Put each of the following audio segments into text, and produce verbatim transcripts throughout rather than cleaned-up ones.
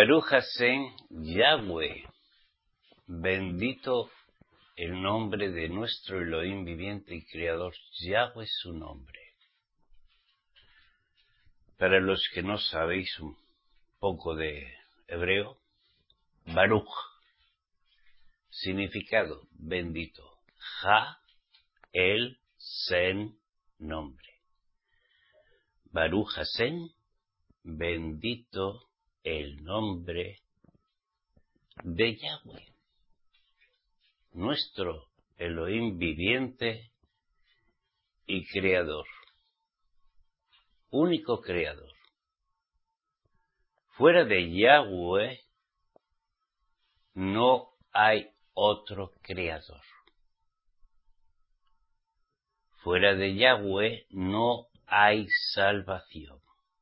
Baruch Hashem, Yahweh, bendito el nombre de nuestro Elohim viviente y creador. Yahweh es su nombre. Para los que no sabéis un poco de hebreo, Baruch, significado bendito. Ja, el, sen, nombre. Baruch Hashem, bendito el nombre de Yahweh, nuestro Elohim viviente y creador, único creador. Fuera de Yahweh no hay otro creador. Fuera de Yahweh no hay salvación.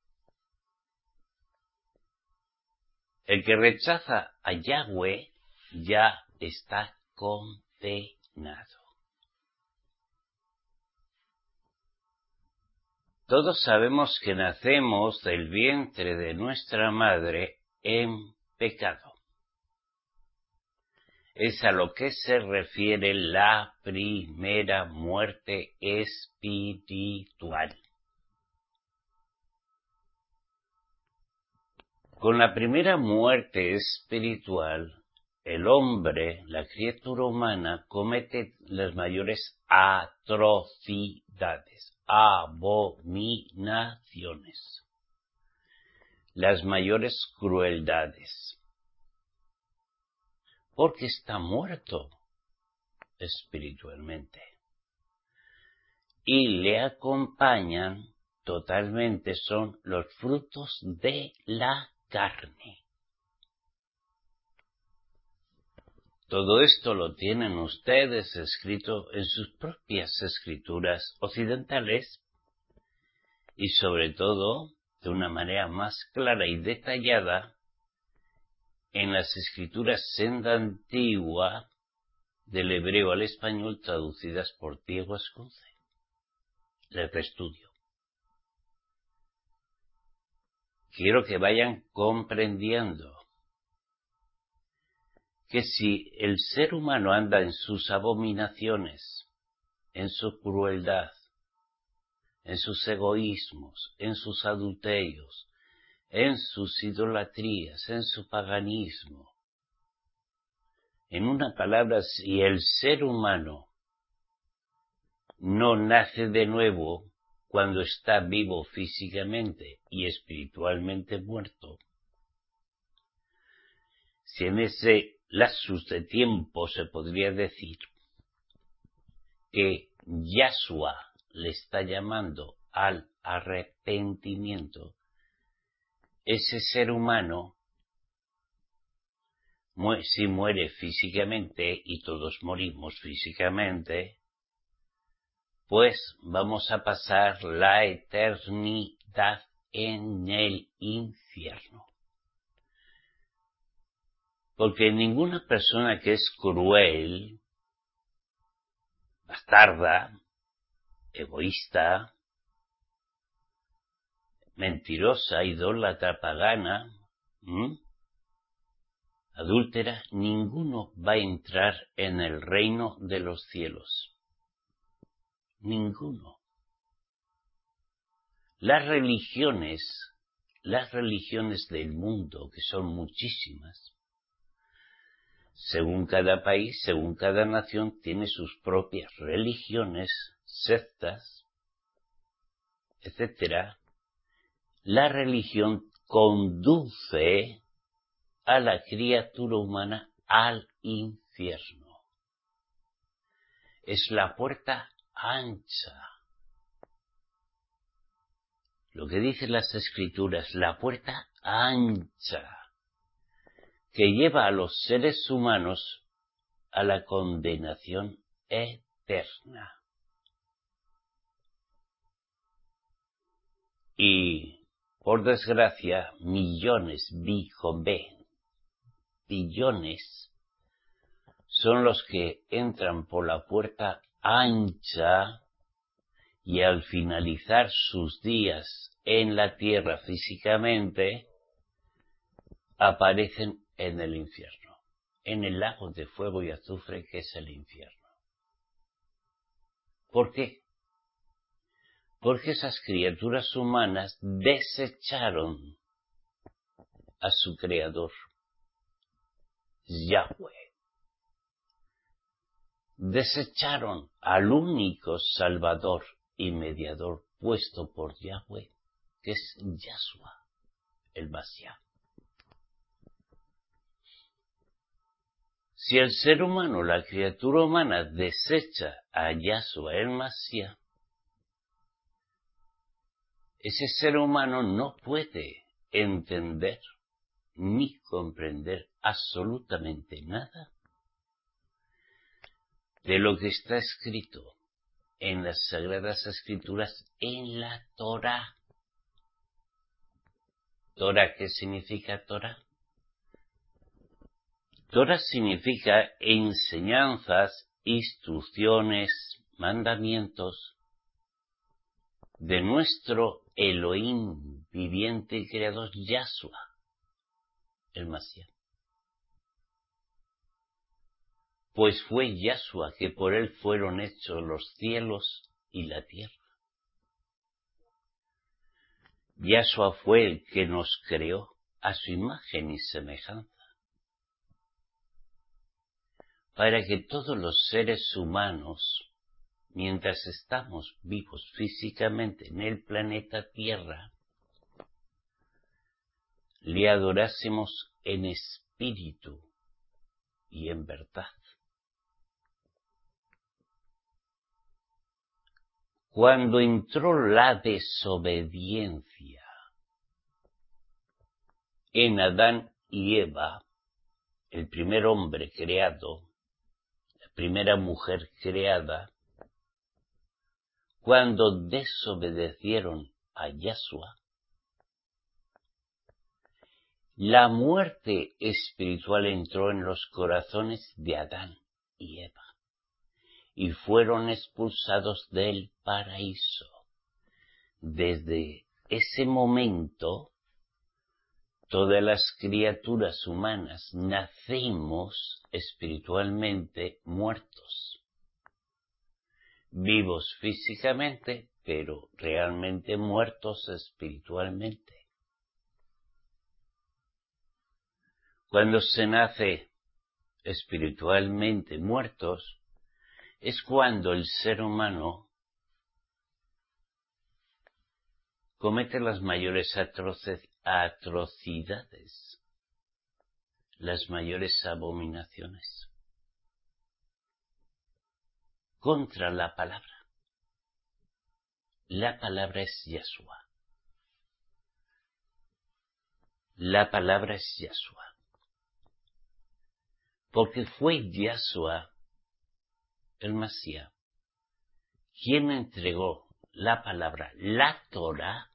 El que rechaza a Yahweh ya está condenado. Todos sabemos que nacemos del vientre de nuestra madre en pecado. Es a lo que se refiere la primera muerte espiritual. Con la primera muerte espiritual, el hombre, la criatura humana, comete las mayores atrocidades, abominaciones, las mayores crueldades, porque está muerto espiritualmente. Y le acompañan totalmente son los frutos de la carne. Todo esto lo tienen ustedes escrito en sus propias escrituras occidentales y sobre todo de una manera más clara y detallada en las escrituras senda antigua del hebreo al español traducidas por Diego Ascunce. Les reestudio. Quiero que vayan comprendiendo que si el ser humano anda en sus abominaciones, en su crueldad, en sus egoísmos, en sus adulterios, en sus idolatrías, en su paganismo, en una palabra, si el ser humano no nace de nuevo cuando está vivo físicamente y espiritualmente muerto, si en ese lapsus de tiempo se podría decir que Yahshua le está llamando al arrepentimiento, ese ser humano, si muere físicamente, y todos morimos físicamente, pues vamos a pasar la eternidad en el infierno. Porque ninguna persona que es cruel, bastarda, egoísta, mentirosa, idólatra, pagana, ¿m? adúltera, ninguno va a entrar en el reino de los cielos. Ninguno. Las religiones, las religiones del mundo, que son muchísimas, según cada país, según cada nación, tiene sus propias religiones, sectas, etcétera. La religión conduce a la criatura humana al infierno. Es la puerta ancha. Lo que dicen las escrituras, la puerta ancha, que lleva a los seres humanos a la condenación eterna. Y, por desgracia, millones, bijoben, billones, son los que entran por la puerta ancha y al finalizar sus días en la tierra físicamente, aparecen en el infierno, en el lago de fuego y azufre que es el infierno. ¿Por qué? Porque esas criaturas humanas desecharon a su creador, Yahweh. Desecharon al único Salvador y mediador puesto por Yahweh, que es Yahshua, el Mashiach. Si el ser humano, la criatura humana, desecha a Yahshua, el Mashiach, ese ser humano no puede entender ni comprender absolutamente nada de lo que está escrito en las Sagradas Escrituras, en la Torá. ¿Torá qué significa Torá? Torá significa enseñanzas, instrucciones, mandamientos de nuestro Elohim viviente y creador Yahshua, el Mashiach. Pues fue Yahshua que por él fueron hechos los cielos y la tierra. Yahshua fue el que nos creó a su imagen y semejanza, para que todos los seres humanos, mientras estamos vivos físicamente en el planeta Tierra, le adorásemos en espíritu y en verdad. Cuando entró la desobediencia en Adán y Eva, el primer hombre creado, la primera mujer creada, cuando desobedecieron a Yahshua, la muerte espiritual entró en los corazones de Adán y Eva y fueron expulsados del paraíso. Desde ese momento, todas las criaturas humanas nacemos espiritualmente muertos, vivos físicamente, pero realmente muertos espiritualmente. Cuando se nace espiritualmente muertos, es cuando el ser humano comete las mayores atrocidades, las mayores abominaciones contra la palabra. La palabra es Yahshua. La palabra es Yahshua. Porque fue Yahshua, el Mashiach, quien entregó la palabra, la Torá,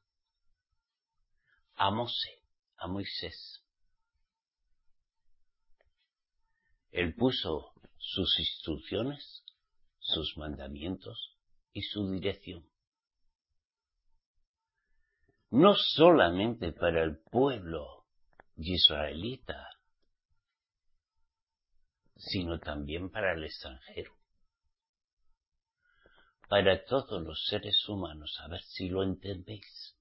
a Mosé, a Moisés. Él puso sus instrucciones, sus mandamientos y su dirección. No solamente para el pueblo israelita, sino también para el extranjero, para todos los seres humanos, a ver si lo entendéis.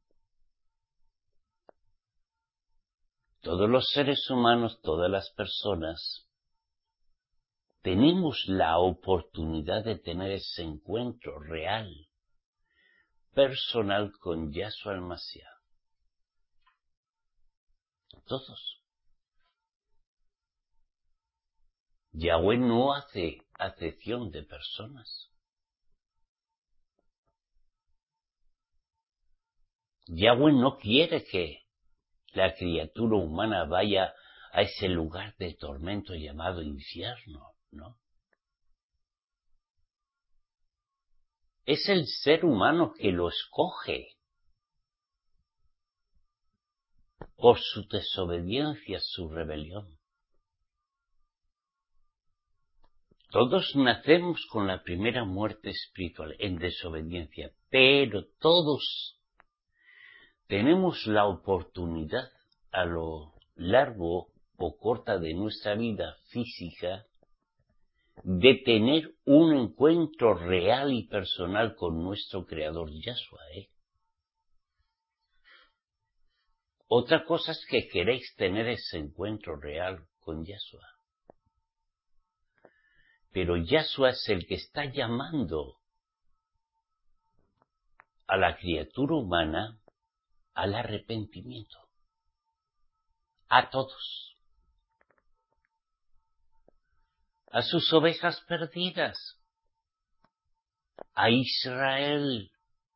Todos los seres humanos, todas las personas, tenemos la oportunidad de tener ese encuentro real, personal con Yahshua el Mashiach. Todos. Yahweh no hace acepción de personas. Yahweh no quiere que la criatura humana vaya a ese lugar de tormento llamado infierno, ¿no? Es el ser humano que lo escoge por su desobediencia, su rebelión. Todos nacemos con la primera muerte espiritual en desobediencia, pero todos tenemos la oportunidad a lo largo o corta de nuestra vida física, de tener un encuentro real y personal con nuestro Creador Yahshua, ¿eh? Otra cosa es que queréis tener ese encuentro real con Yahshua. Pero Yahshua es el que está llamando a la criatura humana al arrepentimiento. A todos. A sus ovejas perdidas. A Israel.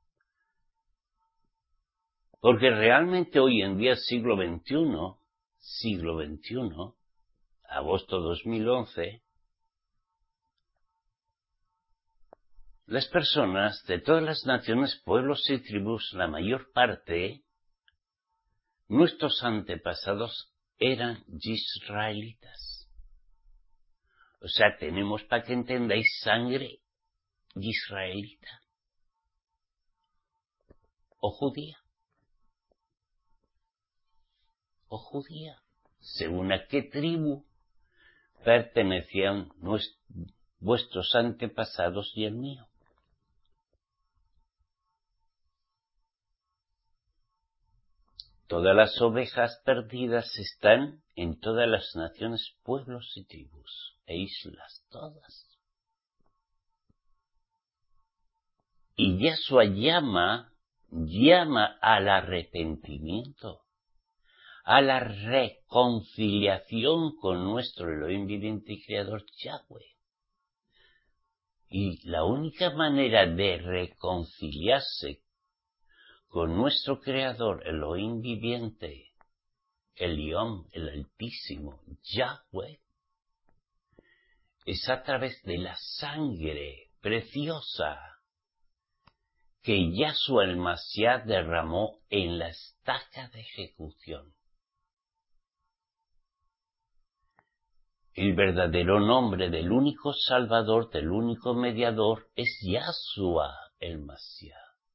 Porque realmente hoy en día, siglo veintiuno, siglo veintiuno, agosto dos mil once, las personas de todas las naciones, pueblos y tribus, la mayor parte, nuestros antepasados eran israelitas. O sea, tenemos, para que entendáis, sangre israelita o judía. O judía. Según a qué tribu pertenecían nuestros, vuestros antepasados y el mío. Todas las ovejas perdidas están en todas las naciones, pueblos y tribus, e islas, todas. Y Yahshua llama, llama al arrepentimiento, a la reconciliación con nuestro Elohim viviente y Creador Yahweh. Y la única manera de reconciliarse con nuestro Creador, Elohim viviente, Elión, el Altísimo, Yahweh, es a través de la sangre preciosa que Yahshua el Mashiach derramó en la estaca de ejecución. El verdadero nombre del único Salvador, del único Mediador, es Yahshua el Mashiach.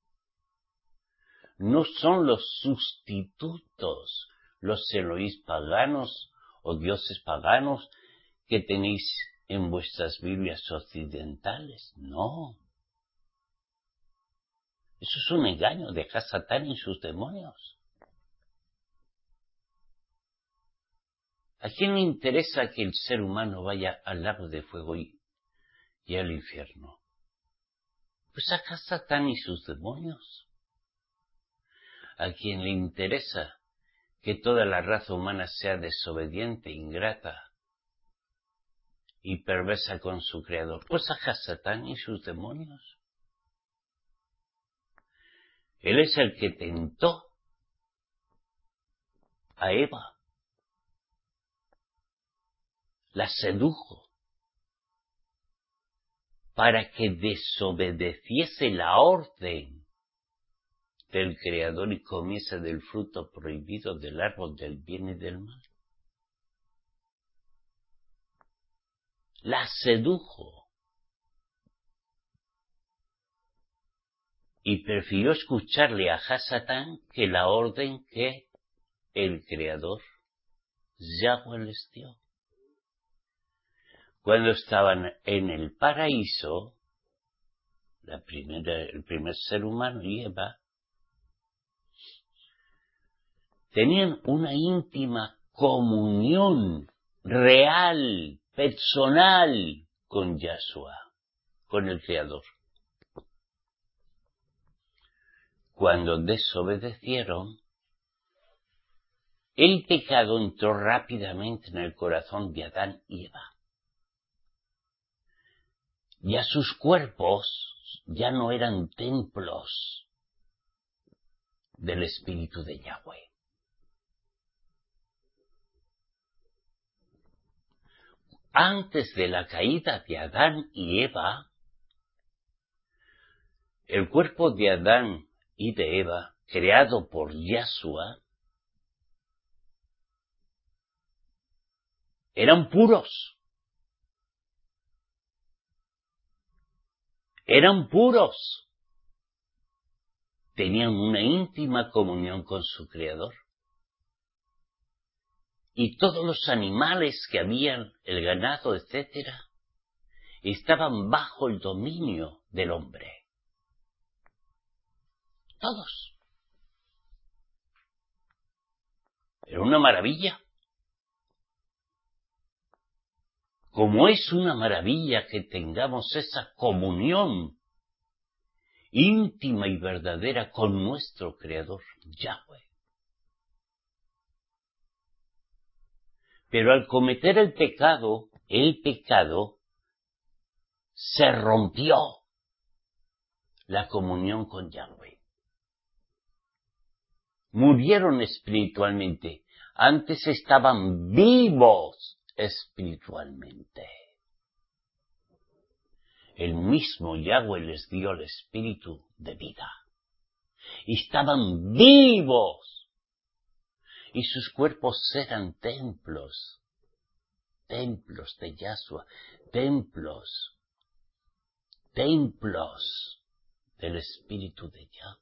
No son los sustitutos, los Elohís paganos o dioses paganos que tenéis en vuestras Biblias occidentales. No. Eso es un engaño, deja a Satán y sus demonios. ¿A quién le interesa que el ser humano vaya al lago de fuego y, y al infierno? Pues saca a Satán y sus demonios. ¿A quién le interesa que toda la raza humana sea desobediente, ingrata y perversa con su Creador? Pues saca a Satán y sus demonios. Él es el que tentó a Eva. La sedujo para que desobedeciese la orden del Creador y comiese del fruto prohibido del árbol del bien y del mal. La sedujo y prefirió escucharle a Hasatán que la orden que el Creador Yahweh les dio. Cuando estaban en el paraíso, la primera, el primer ser humano y Eva, tenían una íntima comunión real, personal con Yahshua, con el Creador. Cuando desobedecieron, el pecado entró rápidamente en el corazón de Adán y Eva. Ya sus cuerpos ya no eran templos del Espíritu de Yahweh. Antes de la caída de Adán y Eva, el cuerpo de Adán y de Eva, creado por Yahshua, eran puros. Eran puros. Tenían una íntima comunión con su Creador. y todos los animales que habían, el ganado, etcétera, estaban bajo el dominio del hombre. Todos. Era una maravilla. Como es una maravilla que tengamos esa comunión íntima y verdadera con nuestro Creador, Yahweh. Pero al cometer el pecado, el pecado se rompió la comunión con Yahweh. Murieron espiritualmente. Antes estaban vivos espiritualmente. El mismo Yahweh les dio el espíritu de vida. Y estaban vivos. Y sus cuerpos eran templos. Templos de Yahshua. Templos. Templos del espíritu de Yahweh.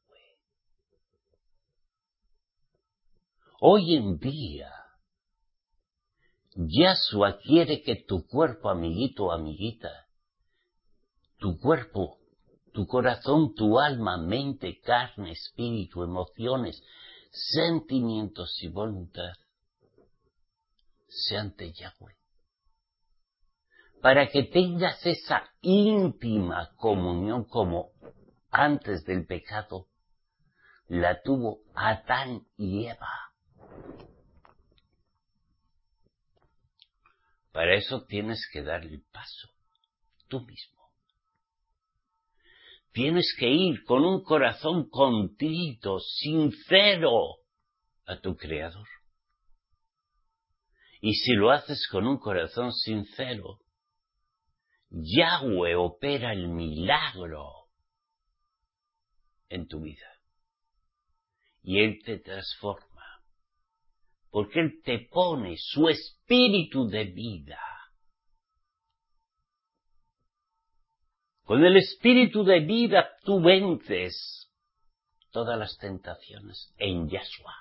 Hoy en día, Yahshua quiere que tu cuerpo, amiguito o amiguita, tu cuerpo, tu corazón, tu alma, mente, carne, espíritu, emociones, sentimientos y voluntad sean de Yahweh. Para que tengas esa íntima comunión como antes del pecado la tuvo Adán y Eva. Para eso tienes que dar el paso, tú mismo. Tienes que ir con un corazón contrito, sincero, a tu Creador. Y si lo haces con un corazón sincero, Yahweh opera el milagro en tu vida. Y Él te transforma. Porque Él te pone su espíritu de vida. Con el espíritu de vida tú vences todas las tentaciones en Yahshua.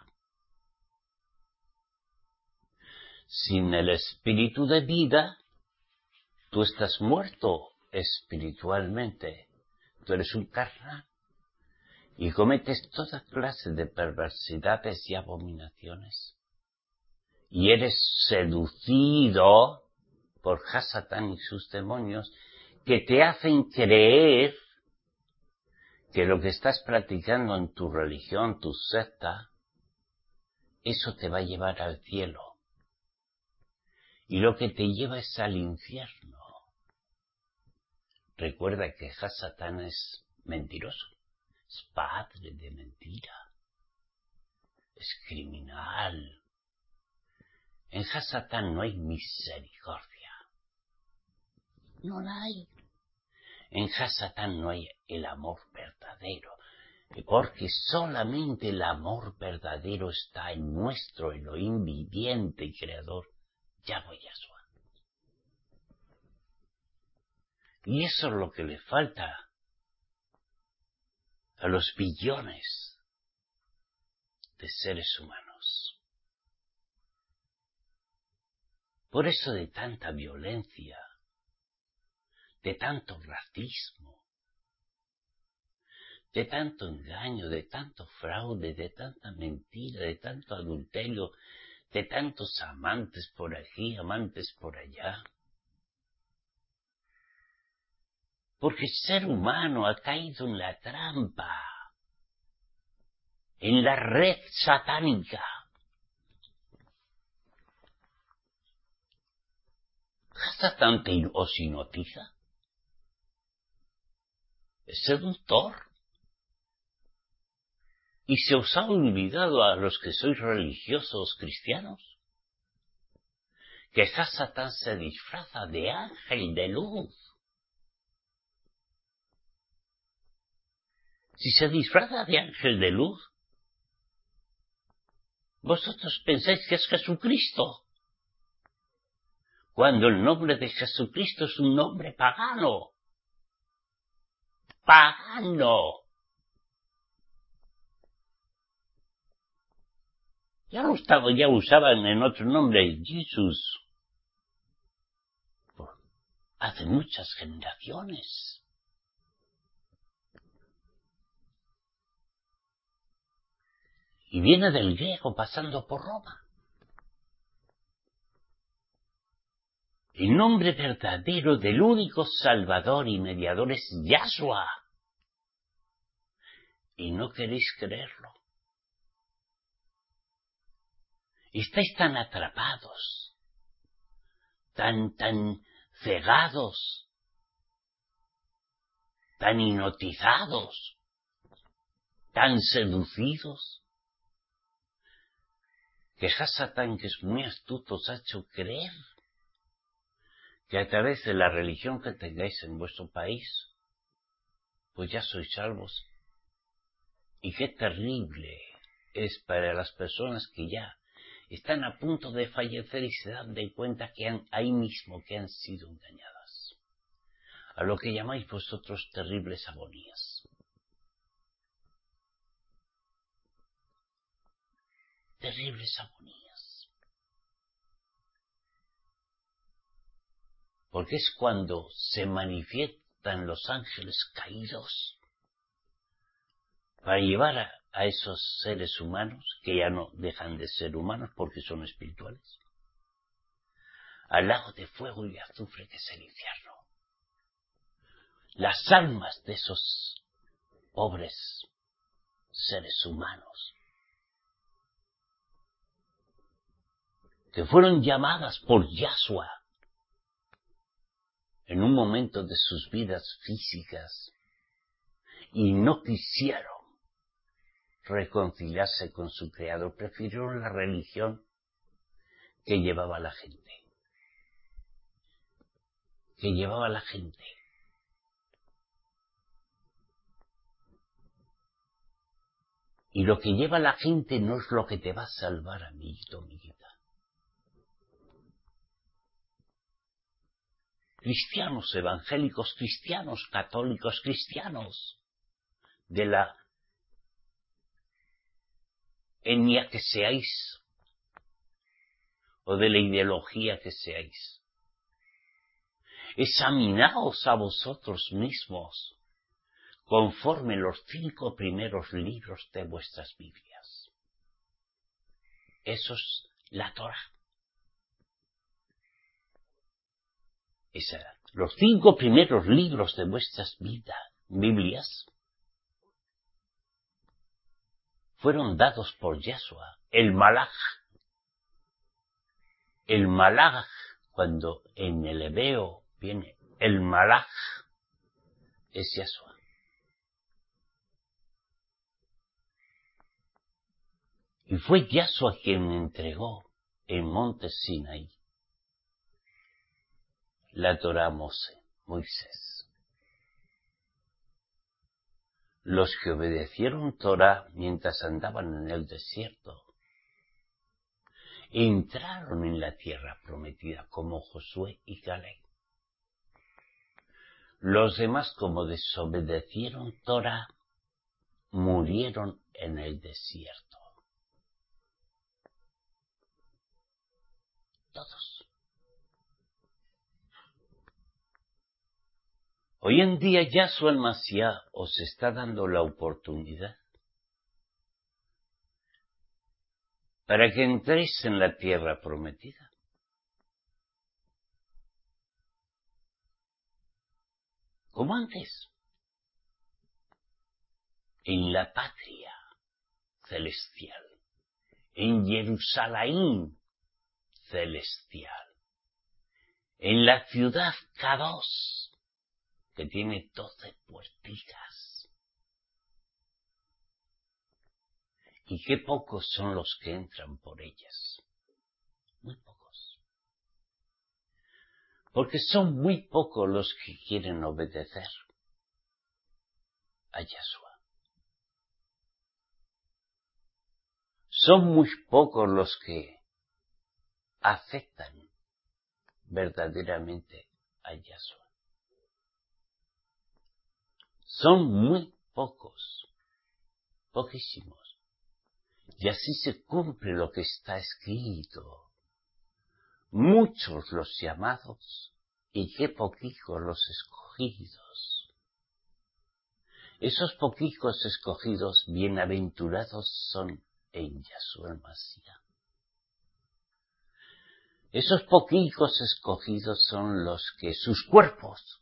Sin el espíritu de vida, tú estás muerto espiritualmente. Tú eres un carnal y cometes toda clase de perversidades y abominaciones. Y eres seducido por Hasatán y sus demonios que te hacen creer que lo que estás practicando en tu religión, tu secta, eso te va a llevar al cielo. Y lo que te lleva es al infierno. Recuerda que Hasatán es mentiroso, es padre de mentira, es criminal. En Hasatán no hay misericordia. No la hay. En Hasatán no hay el amor verdadero. Porque solamente el amor verdadero está en nuestro Elohim viviente y creador, Yahweh Yahshua. Y eso es lo que le falta a los billones de seres humanos. Por eso de tanta violencia, de tanto racismo, de tanto engaño, de tanto fraude, de tanta mentira, de tanto adulterio, de tantos amantes por aquí, amantes por allá. Porque el ser humano ha caído en la trampa, en la red satánica. Satán te os hipnotiza. Es seductor. ¿Y se os ha olvidado a los que sois religiosos cristianos? Que Satán se disfraza de ángel de luz. Si se disfraza de ángel de luz, vosotros pensáis que es Jesucristo, cuando el nombre de Jesucristo es un nombre pagano. Pagano. Ya lo estaba, ya usaban en otro nombre, Jesús, por hace muchas generaciones. Y viene del griego pasando por Roma. El nombre verdadero del único Salvador y Mediador es Yahshua. Y no queréis creerlo. Estáis tan atrapados, tan, tan cegados, tan hipnotizados, tan seducidos, que Hasatán, que es muy astuto, os ha hecho creer que a través de la religión que tengáis en vuestro país, pues ya sois salvos. Y qué terrible es para las personas que ya están a punto de fallecer y se dan de cuenta que han, ahí mismo que han sido engañadas, a lo que llamáis vosotros terribles agonías. Terribles agonías. Porque es cuando se manifiestan los ángeles caídos para llevar a, a esos seres humanos, que ya no dejan de ser humanos porque son espirituales, al lago de fuego y azufre que es el infierno. Las almas de esos pobres seres humanos que fueron llamadas por Yahshua en un momento de sus vidas físicas y no quisieron reconciliarse con su Creador, prefirieron la religión que llevaba la gente, que llevaba la gente. Y lo que lleva la gente no es lo que te va a salvar, amiguito, amiguita. Cristianos evangélicos, cristianos católicos, cristianos de la etnia que seáis o de la ideología que seáis. Examinaos a vosotros mismos conforme los cinco primeros libros de vuestras Biblias. Eso es la Torá. Esa, los cinco primeros libros de vuestras vidas, Biblias fueron dados por Yahshua, el Malaj. El Malaj, cuando en el hebreo viene el Malaj, es Yahshua. Y fue Yahshua quien entregó en monte Sinaí la Torá a Moisés. Los que obedecieron Torá mientras andaban en el desierto entraron en la tierra prometida como Josué y Caleb. Los demás, como desobedecieron Torá, murieron en el desierto. Todos. Hoy en día Yahshua el Mashiach os está dando la oportunidad para que entréis en la tierra prometida. Como antes, en la patria celestial, en Jerusalén celestial, en la ciudad Kadosh, que tiene doce puerticas. Y qué pocos son los que entran por ellas. Muy pocos. Porque son muy pocos los que quieren obedecer a Yahshua. Son muy pocos los que aceptan verdaderamente a Yahshua. Son muy pocos, poquísimos. Y así se cumple lo que está escrito. Muchos los llamados y qué poquicos los escogidos. Esos poquicos escogidos bienaventurados son en Yahshua el Mashiach. Esos poquicos escogidos son los que sus cuerpos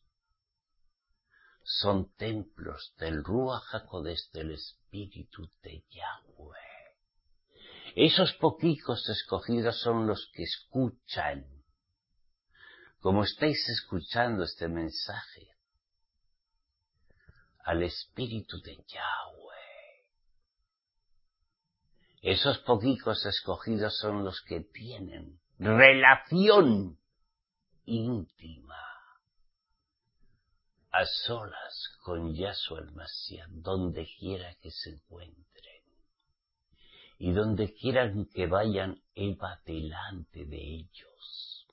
son templos del Ruach HaKodesh, del Espíritu de Yahweh. Esos poquicos escogidos son los que escuchan, como estáis escuchando este mensaje, al Espíritu de Yahweh. Esos poquicos escogidos son los que tienen relación íntima, a solas con Yahshua el Mashiach, donde quiera que se encuentren. Y donde quieran que vayan, Él va delante de ellos.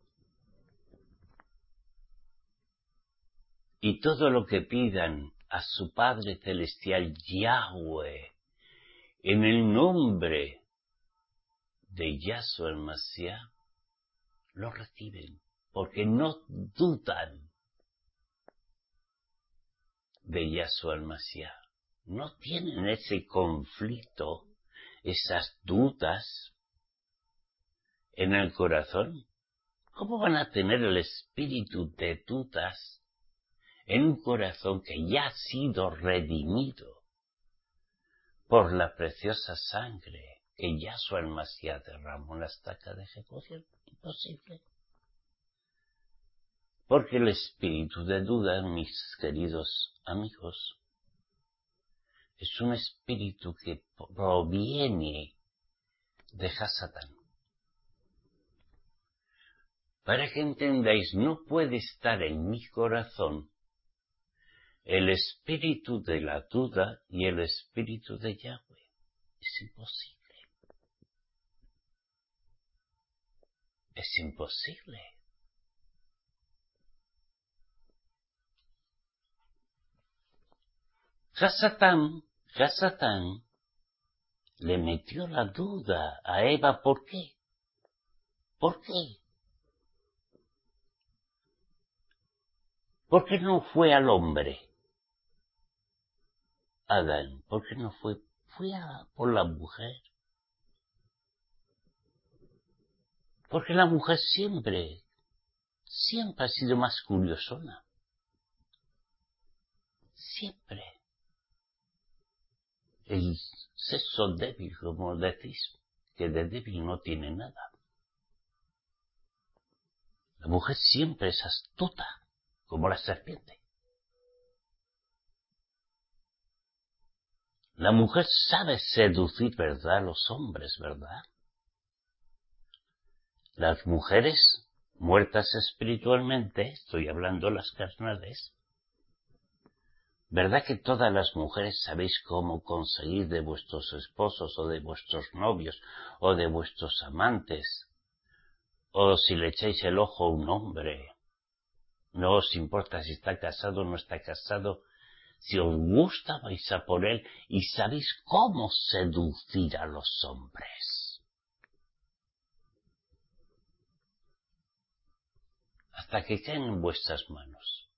Y todo lo que pidan a su Padre Celestial, Yahweh, en el nombre de Yahshua el Mashiach, lo reciben, porque no dudan de Yahshua el Mashiach. No tienen ese conflicto, esas dudas en el corazón. ¿Cómo van a tener el espíritu de dudas en un corazón que ya ha sido redimido por la preciosa sangre que Yahshua el Mashiach derramó en la estaca de ejecución? Imposible. Porque el espíritu de duda, mis queridos amigos, es un espíritu que proviene de Hasatán. Para que entendáis, no puede estar en mi corazón el espíritu de la duda y el espíritu de Yahweh. Es imposible. Es imposible. Hasatán, Hasatán le metió la duda a Eva. ¿Por qué? ¿Por qué? ¿Por qué no fue al hombre? Adán, ¿por qué no fue? Fue a, por la mujer. Porque la mujer siempre, siempre ha sido más curiosona. Siempre. El sexo débil, como decís, que de débil no tiene nada. La mujer siempre es astuta, como la serpiente. La mujer sabe seducir, ¿verdad?, a los hombres, ¿verdad? Las mujeres muertas espiritualmente, estoy hablando las carnales, ¿verdad que todas las mujeres sabéis cómo conseguir de vuestros esposos o de vuestros novios o de vuestros amantes? O si le echáis el ojo a un hombre, no os importa si está casado o no está casado, si os gusta vais a por él y sabéis cómo seducir a los hombres. Hasta que caen en vuestras manos.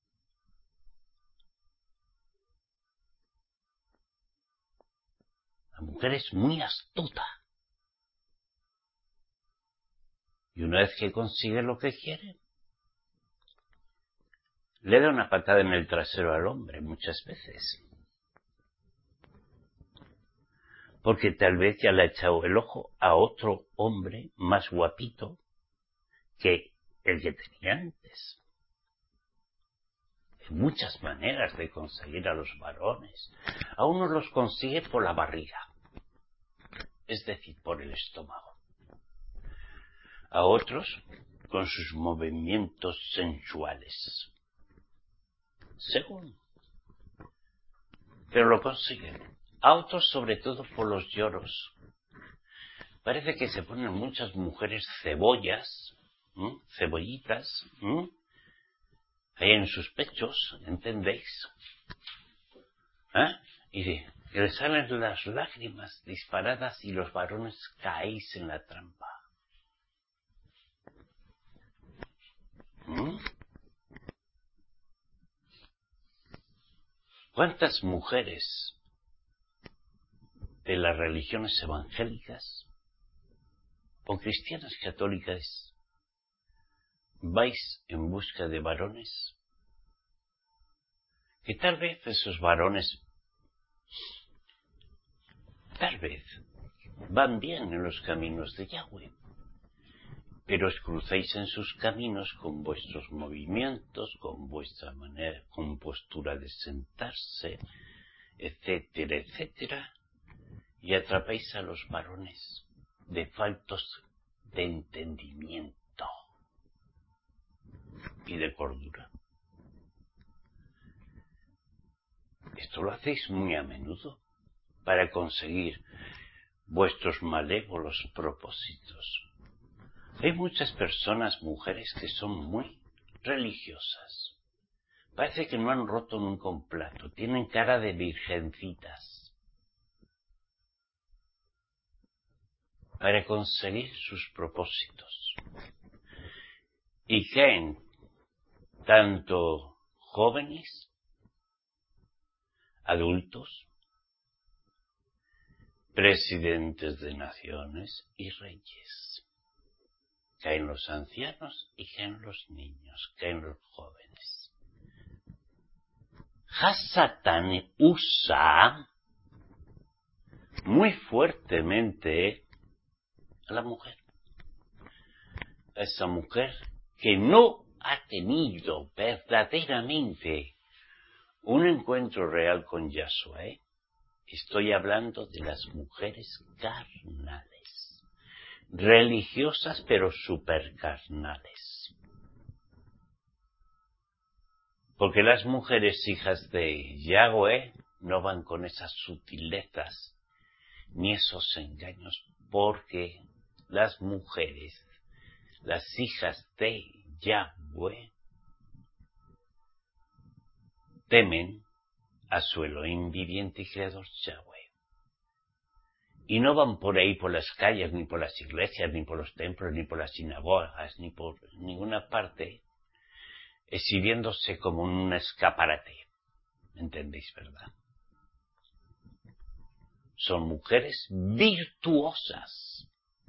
La mujer es muy astuta. Y una vez que consigue lo que quiere, le da una patada en el trasero al hombre muchas veces. Porque tal vez ya le ha echado el ojo a otro hombre más guapito que el que tenía antes. Hay muchas maneras de conseguir a los varones. A unos los consigue por la barriga, es decir, por el estómago. A otros con sus movimientos sensuales. Según. Pero lo consiguen. A otros sobre todo por los lloros. Parece que se ponen muchas mujeres cebollas, ¿eh? cebollitas, ¿eh? ahí en sus pechos, ¿entendéis? ¿Eh? Y que les salen las lágrimas disparadas y los varones caéis en la trampa. ¿Mm? ¿Cuántas mujeres de las religiones evangélicas o cristianas católicas vais en busca de varones que tal vez esos varones tal vez van bien en los caminos de Yahweh, pero os crucéis en sus caminos con vuestros movimientos, con vuestra manera, con postura de sentarse, etcétera, etcétera, y atrapáis a los varones de faltos de entendimiento y de cordura. Esto lo hacéis muy a menudo para conseguir vuestros malévolos propósitos. Hay muchas personas, mujeres, que son muy religiosas. Parece que no han roto nunca un plato, tienen cara de virgencitas. Para conseguir sus propósitos. Y caen tanto jóvenes, adultos, presidentes de naciones y reyes. Caen los ancianos y caen los niños, caen los jóvenes. Hasatán usa muy fuertemente a la mujer. A esa mujer que no ha tenido verdaderamente un encuentro real con Yahshua. Estoy hablando de las mujeres carnales, religiosas pero supercarnales. Porque las mujeres hijas de Yahweh no van con esas sutilezas ni esos engaños, porque las mujeres, las hijas de Yahweh, temen a su Elohim viviente y creador Yahweh. Y no van por ahí por las calles, ni por las iglesias, ni por los templos, ni por las sinagogas, ni por ninguna parte, exhibiéndose como en un escaparate. ¿Entendéis, verdad? Son mujeres virtuosas.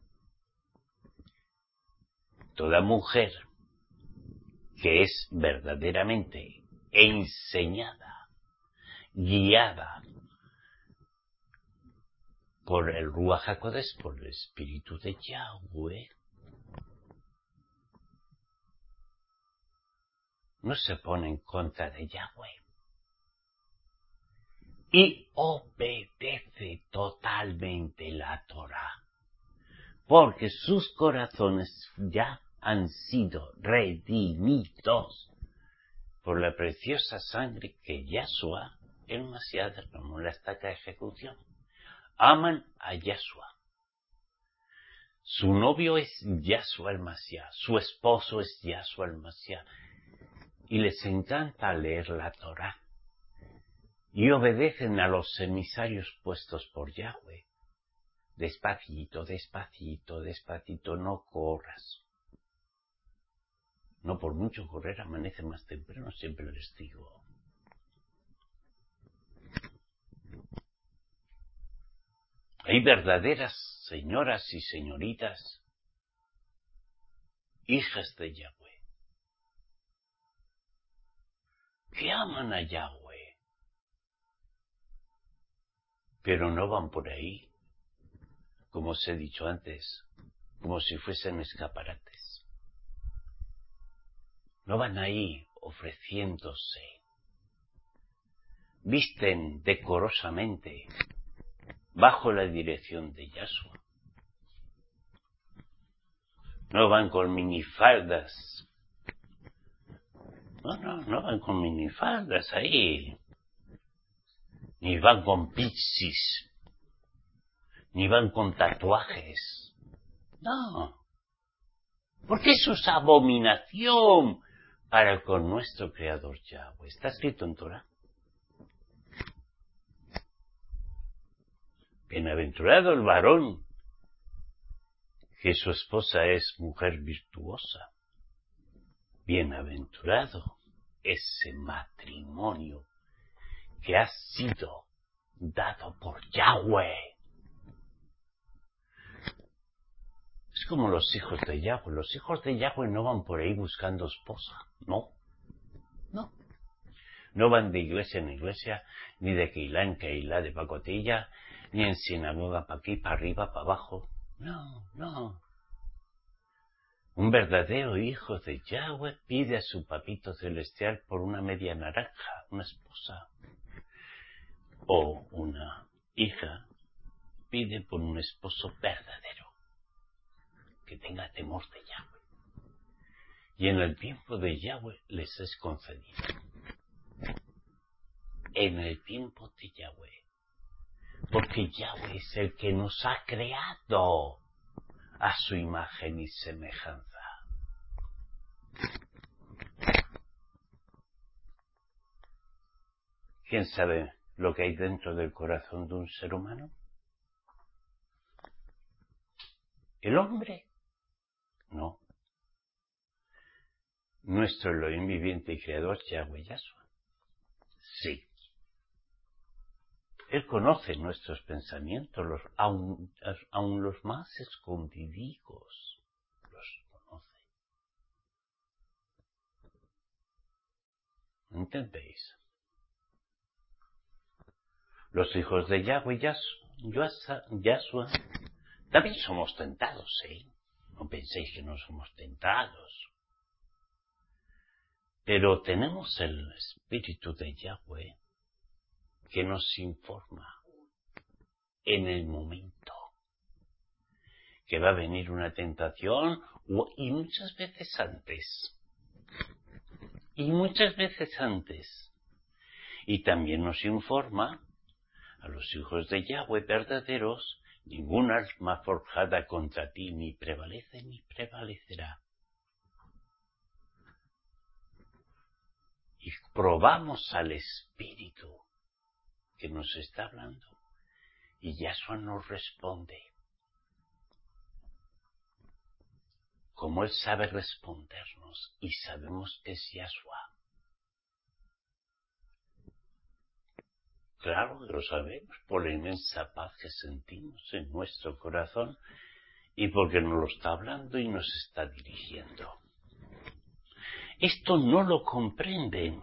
Toda mujer que es verdaderamente enseñada, guiada por el Ruach HaKodesh, por el Espíritu de Yahweh, no se pone en contra de Yahweh y obedece totalmente la Torah, porque sus corazones ya han sido redimidos por la preciosa sangre que Yahshua, el Mashiach, derramó en la estaca de ejecución. Aman a Yahshua. Su novio es Yahshua el Mashiach, su esposo es Yahshua el Mashiach, y les encanta leer la Torah, y obedecen a los emisarios puestos por Yahweh. Despacito, despacito, despacito, no corras. No por mucho correr amanece más temprano, siempre les digo. Hay verdaderas señoras y señoritas, hijas de Yahweh, que aman a Yahweh, pero no van por ahí, como os he dicho antes, como si fuesen escaparates. No van ahí ofreciéndose. Visten decorosamente bajo la dirección de Yahshua. No van con minifaldas. No, no, no van con minifaldas ahí. Ni van con pixies. Ni van con tatuajes. No. Porque eso es abominación para con nuestro Creador Yahweh. Está escrito en Torah. Bienaventurado el varón que su esposa es mujer virtuosa. Bienaventurado ese matrimonio que ha sido dado por Yahweh. Es como los hijos de Yahweh. Los hijos de Yahweh no van por ahí buscando esposa. No. No. No van de iglesia en iglesia, ni de Keilah en Keilah, de pacotilla, ni en sinagoga para aquí, para arriba, para abajo. No, no. Un verdadero hijo de Yahweh pide a su papito celestial por una media naranja, una esposa. O una hija pide por un esposo verdadero, que tenga temor de Yahweh. Y en el tiempo de Yahweh les es concedido. En el tiempo de Yahweh. Porque Yahweh es el que nos ha creado a su imagen y semejanza. ¿Quién sabe lo que hay dentro del corazón de un ser humano? ¿El hombre? No. Nuestro Elohim viviente y creador, Yahweh Yahshua. Sí. Él conoce nuestros pensamientos, los, aun, aun los más escondidicos, los conoce. ¿Entendéis? Los hijos de Yahweh Yahshua también somos tentados, ¿eh? No penséis que no somos tentados. Pero tenemos el Espíritu de Yahweh que nos informa en el momento que va a venir una tentación y muchas veces antes. Y muchas veces antes. Y también nos informa a los hijos de Yahweh verdaderos: ninguna arma forjada contra ti ni prevalece ni prevalecerá. Y probamos al Espíritu que nos está hablando, y Yahshua nos responde. Como Él sabe respondernos, y sabemos que es Yahshua. Claro que lo sabemos, por la inmensa paz que sentimos en nuestro corazón, y porque nos lo está hablando y nos está dirigiendo. Esto no lo comprenden.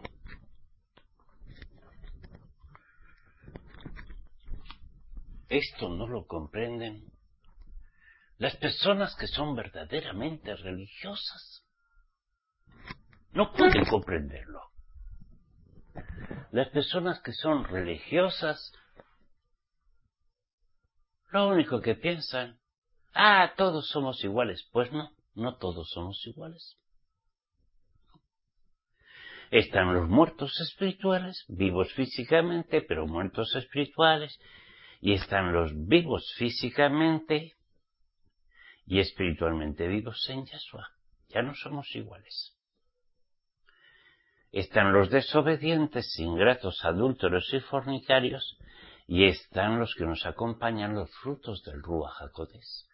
Esto no lo comprenden las personas que son verdaderamente religiosas. No pueden comprenderlo. Las personas que son religiosas, lo único que piensan: ah, todos somos iguales. Pues no, no todos somos iguales. Están los muertos espirituales, vivos físicamente, pero muertos espirituales. Y están los vivos físicamente y espiritualmente vivos en Yahshua. Ya no somos iguales. Están los desobedientes, ingratos, adúlteros y fornicarios, y están los que nos acompañan, los frutos del Ruach HaKodesh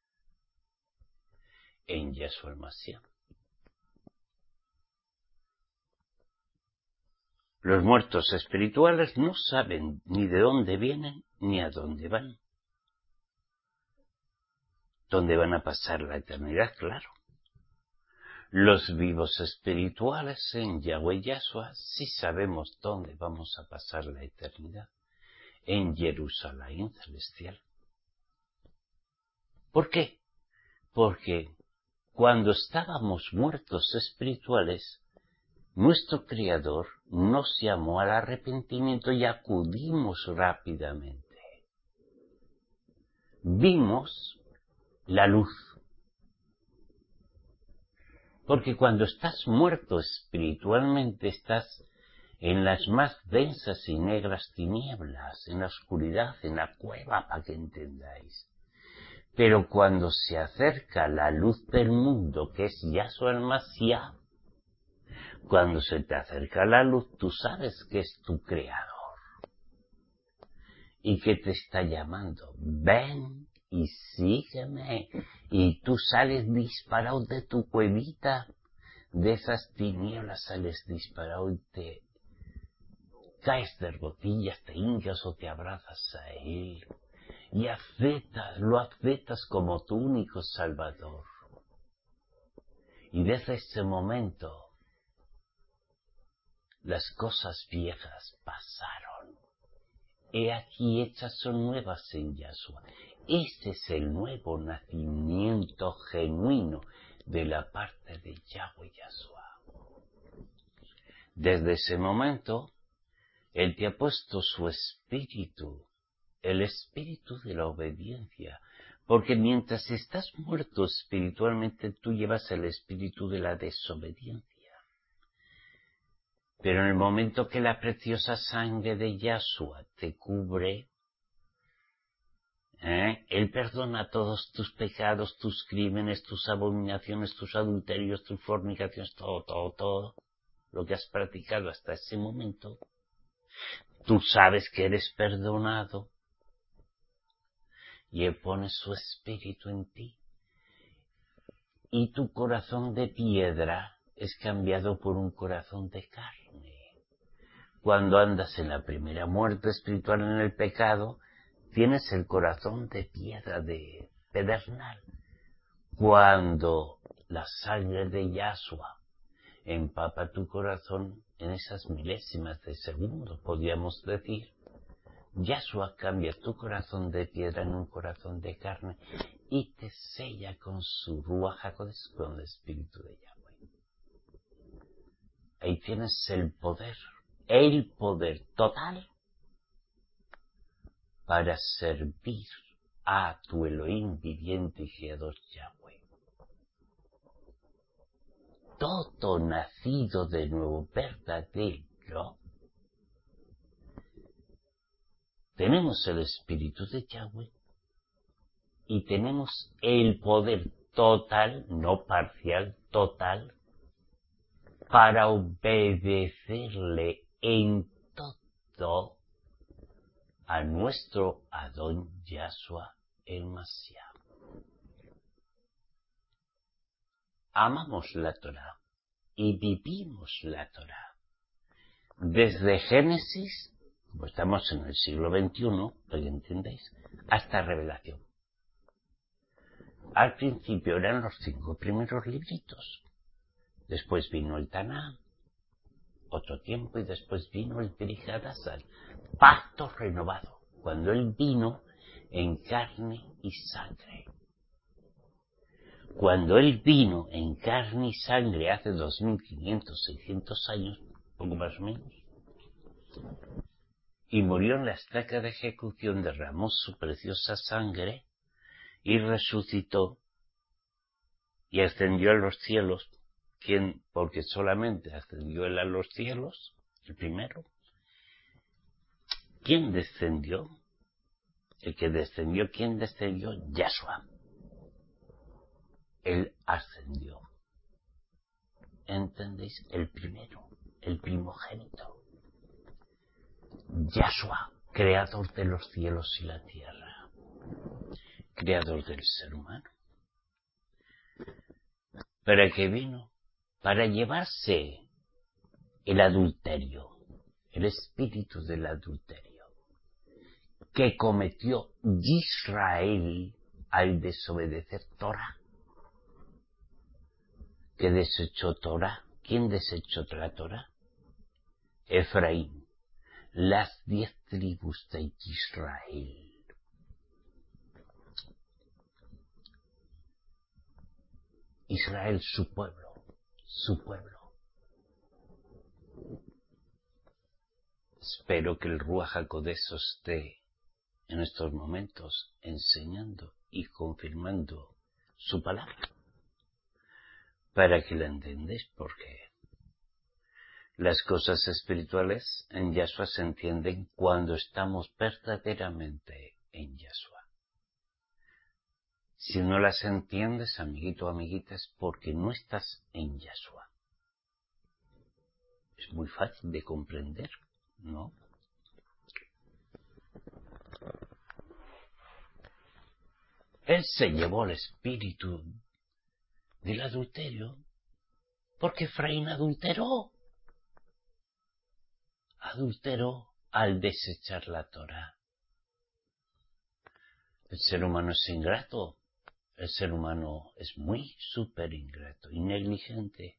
en Yahshua el Mashiach. Los muertos espirituales no saben ni de dónde vienen ni a dónde van. ¿Dónde van a pasar la eternidad? Claro. Los vivos espirituales en Yahweh Yahshua sí sabemos dónde vamos a pasar la eternidad. En Jerusalén celestial. ¿Por qué? Porque cuando estábamos muertos espirituales, nuestro Creador nos llamó al arrepentimiento y acudimos rápidamente. Vimos la luz. Porque cuando estás muerto espiritualmente, estás en las más densas y negras tinieblas, en la oscuridad, en la cueva, para que entendáis. Pero cuando se acerca la luz del mundo, que es Yahshua el Mashiach, cuando se te acerca la luz, tú sabes que es tu Creador. y que te está llamando. Ven y sígueme. Y tú sales disparado de tu cuevita, de esas tinieblas sales disparado y te caes de rodillas, te hincas o te abrazas a Él. Y aceptas, lo aceptas como tu único Salvador. Y desde ese momento, las cosas viejas pasaron. He aquí hechas son nuevas en Yahshua. Ese es el nuevo nacimiento genuino de la parte de Yahweh Yahshua. Desde ese momento, Él te ha puesto su espíritu, el espíritu de la obediencia, porque mientras estás muerto espiritualmente, tú llevas el espíritu de la desobediencia. Pero en el momento que la preciosa sangre de Yahshua te cubre, ¿eh? Él perdona todos tus pecados, tus crímenes, tus abominaciones, tus adulterios, tus fornicaciones, todo, todo, todo lo que has practicado hasta ese momento. Tú sabes que eres perdonado y Él pone su espíritu en ti. Y tu corazón de piedra es cambiado por un corazón de carne. Cuando andas en la primera muerte espiritual en el pecado, tienes el corazón de piedra, de pedernal. Cuando la sangre de Yahshua empapa tu corazón en esas milésimas de segundo, podríamos decir, Yahshua cambia tu corazón de piedra en un corazón de carne y te sella con su Ruach HaKodesh, con el espíritu de Yahweh. Ahí tienes el poder, el poder total para servir a tu Elohim viviente y creador Yahweh. Todo nacido de nuevo, verdadero, tenemos el espíritu de Yahweh y tenemos el poder total, no parcial, total, para obedecerle en todo a nuestro Adón Yahshua el Mashiach. Amamos la Torah y vivimos la Torah. Desde Génesis, como estamos en el siglo veintiuno, para que entendáis, hasta Revelación. Al principio eran los cinco primeros libritos. Después vino el Taná, otro tiempo, y después vino el Brit Hadashah, pacto renovado, cuando Él vino en carne y sangre. Cuando Él vino en carne y sangre hace dos mil quinientos, seiscientos años, poco más o menos, y murió en la estaca de ejecución, derramó su preciosa sangre y resucitó y ascendió a los cielos. ¿Quién? Porque solamente ascendió Él a los cielos, el primero. ¿Quién descendió? El que descendió, ¿quién descendió? Yahshua. Él ascendió. ¿Entendéis? El primero, el primogénito. Yahshua, creador de los cielos y la tierra, creador del ser humano. ¿Para qué vino? Para llevarse el adulterio, el espíritu del adulterio, que cometió Israel al desobedecer Torah. ¿Que desechó Torah? ¿Quién desechó la Torah? Efraín, las diez tribus de Israel. Israel, su pueblo, su pueblo. Espero que el Ruach HaKodesh esté en estos momentos enseñando y confirmando su palabra, para que la entendáis, porque las cosas espirituales en Yahshua se entienden cuando estamos verdaderamente en Yahshua. Si no las entiendes, amiguito o amiguita, es porque no estás en Yahshua. Es muy fácil de comprender, ¿no? Él se llevó el espíritu del adulterio porque Efraín adulteró. Adulteró al desechar la Torá. El ser humano es ingrato. El ser humano es muy súper ingrato y negligente.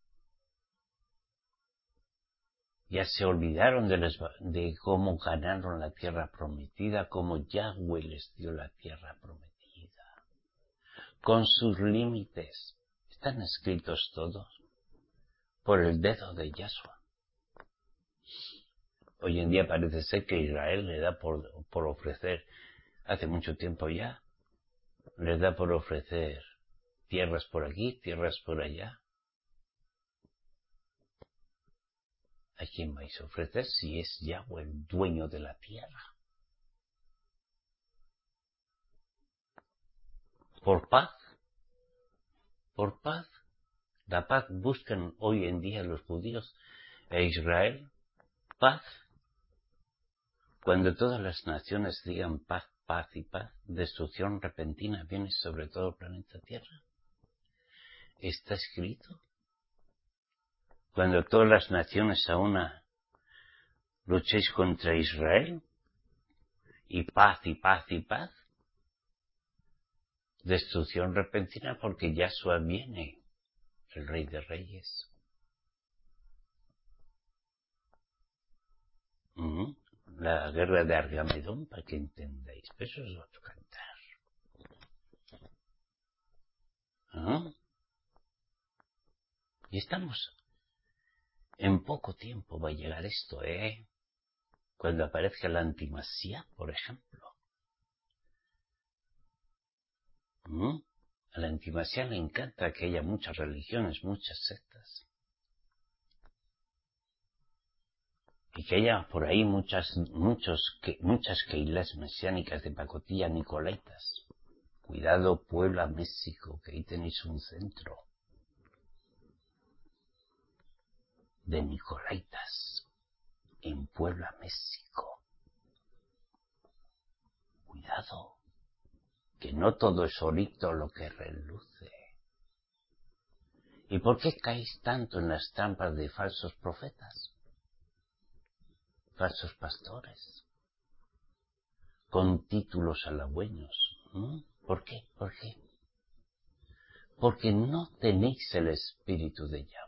Ya se olvidaron de, les, de cómo ganaron la tierra prometida, cómo Yahweh les dio la tierra prometida. Con sus límites. Están escritos todos por el dedo de Yahshua. Hoy en día parece ser que Israel le da por, por ofrecer, hace mucho tiempo ya, les da por ofrecer tierras por aquí, tierras por allá. ¿A quién vais a ofrecer si es Yahweh el dueño de la tierra? ¿Por paz? ¿Por paz? La paz buscan hoy en día los judíos e Israel. Paz. Cuando todas las naciones digan paz, paz y paz, destrucción repentina viene sobre todo el planeta Tierra. Está escrito. Cuando todas las naciones a una luchéis contra Israel, y paz y paz y paz, destrucción repentina porque Yahshua viene, el Rey de Reyes. Uh-huh. La guerra de Argamedón, para que entendáis. Eso es otro cantar. ¿Uh-huh? Y estamos... En poco tiempo va a llegar esto, ¿eh? Cuando aparezca la antimasía, por ejemplo. ¿Mm? A la antimasía le encanta que haya muchas religiones, muchas sectas. Y que haya por ahí muchas, muchos, que, muchas keilas mesiánicas de pacotilla nicolaitas. Cuidado, Puebla, México, que ahí tenéis un centro de nicolaitas. En Puebla, México. Cuidado, que no todo es orito lo que reluce. ¿Y por qué caéis tanto en las trampas de falsos profetas? Falsos pastores. Con títulos halagüeños. ¿Mm? ¿Por qué? ¿Por qué? Porque no tenéis el espíritu de Yahweh.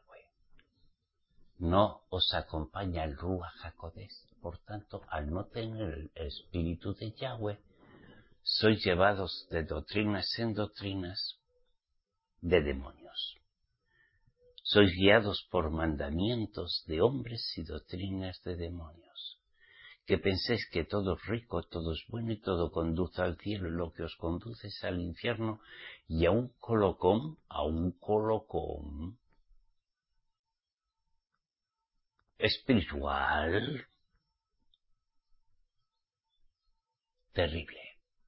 No os acompaña el Ruach HaKodesh. Por tanto, al no tener el espíritu de Yahweh, sois llevados de doctrinas en doctrinas de demonios. Sois guiados por mandamientos de hombres y doctrinas de demonios. Que penséis que todo es rico, todo es bueno y todo conduce al cielo, y lo que os conduce es al infierno y a un colocón, a un colocón espiritual terrible.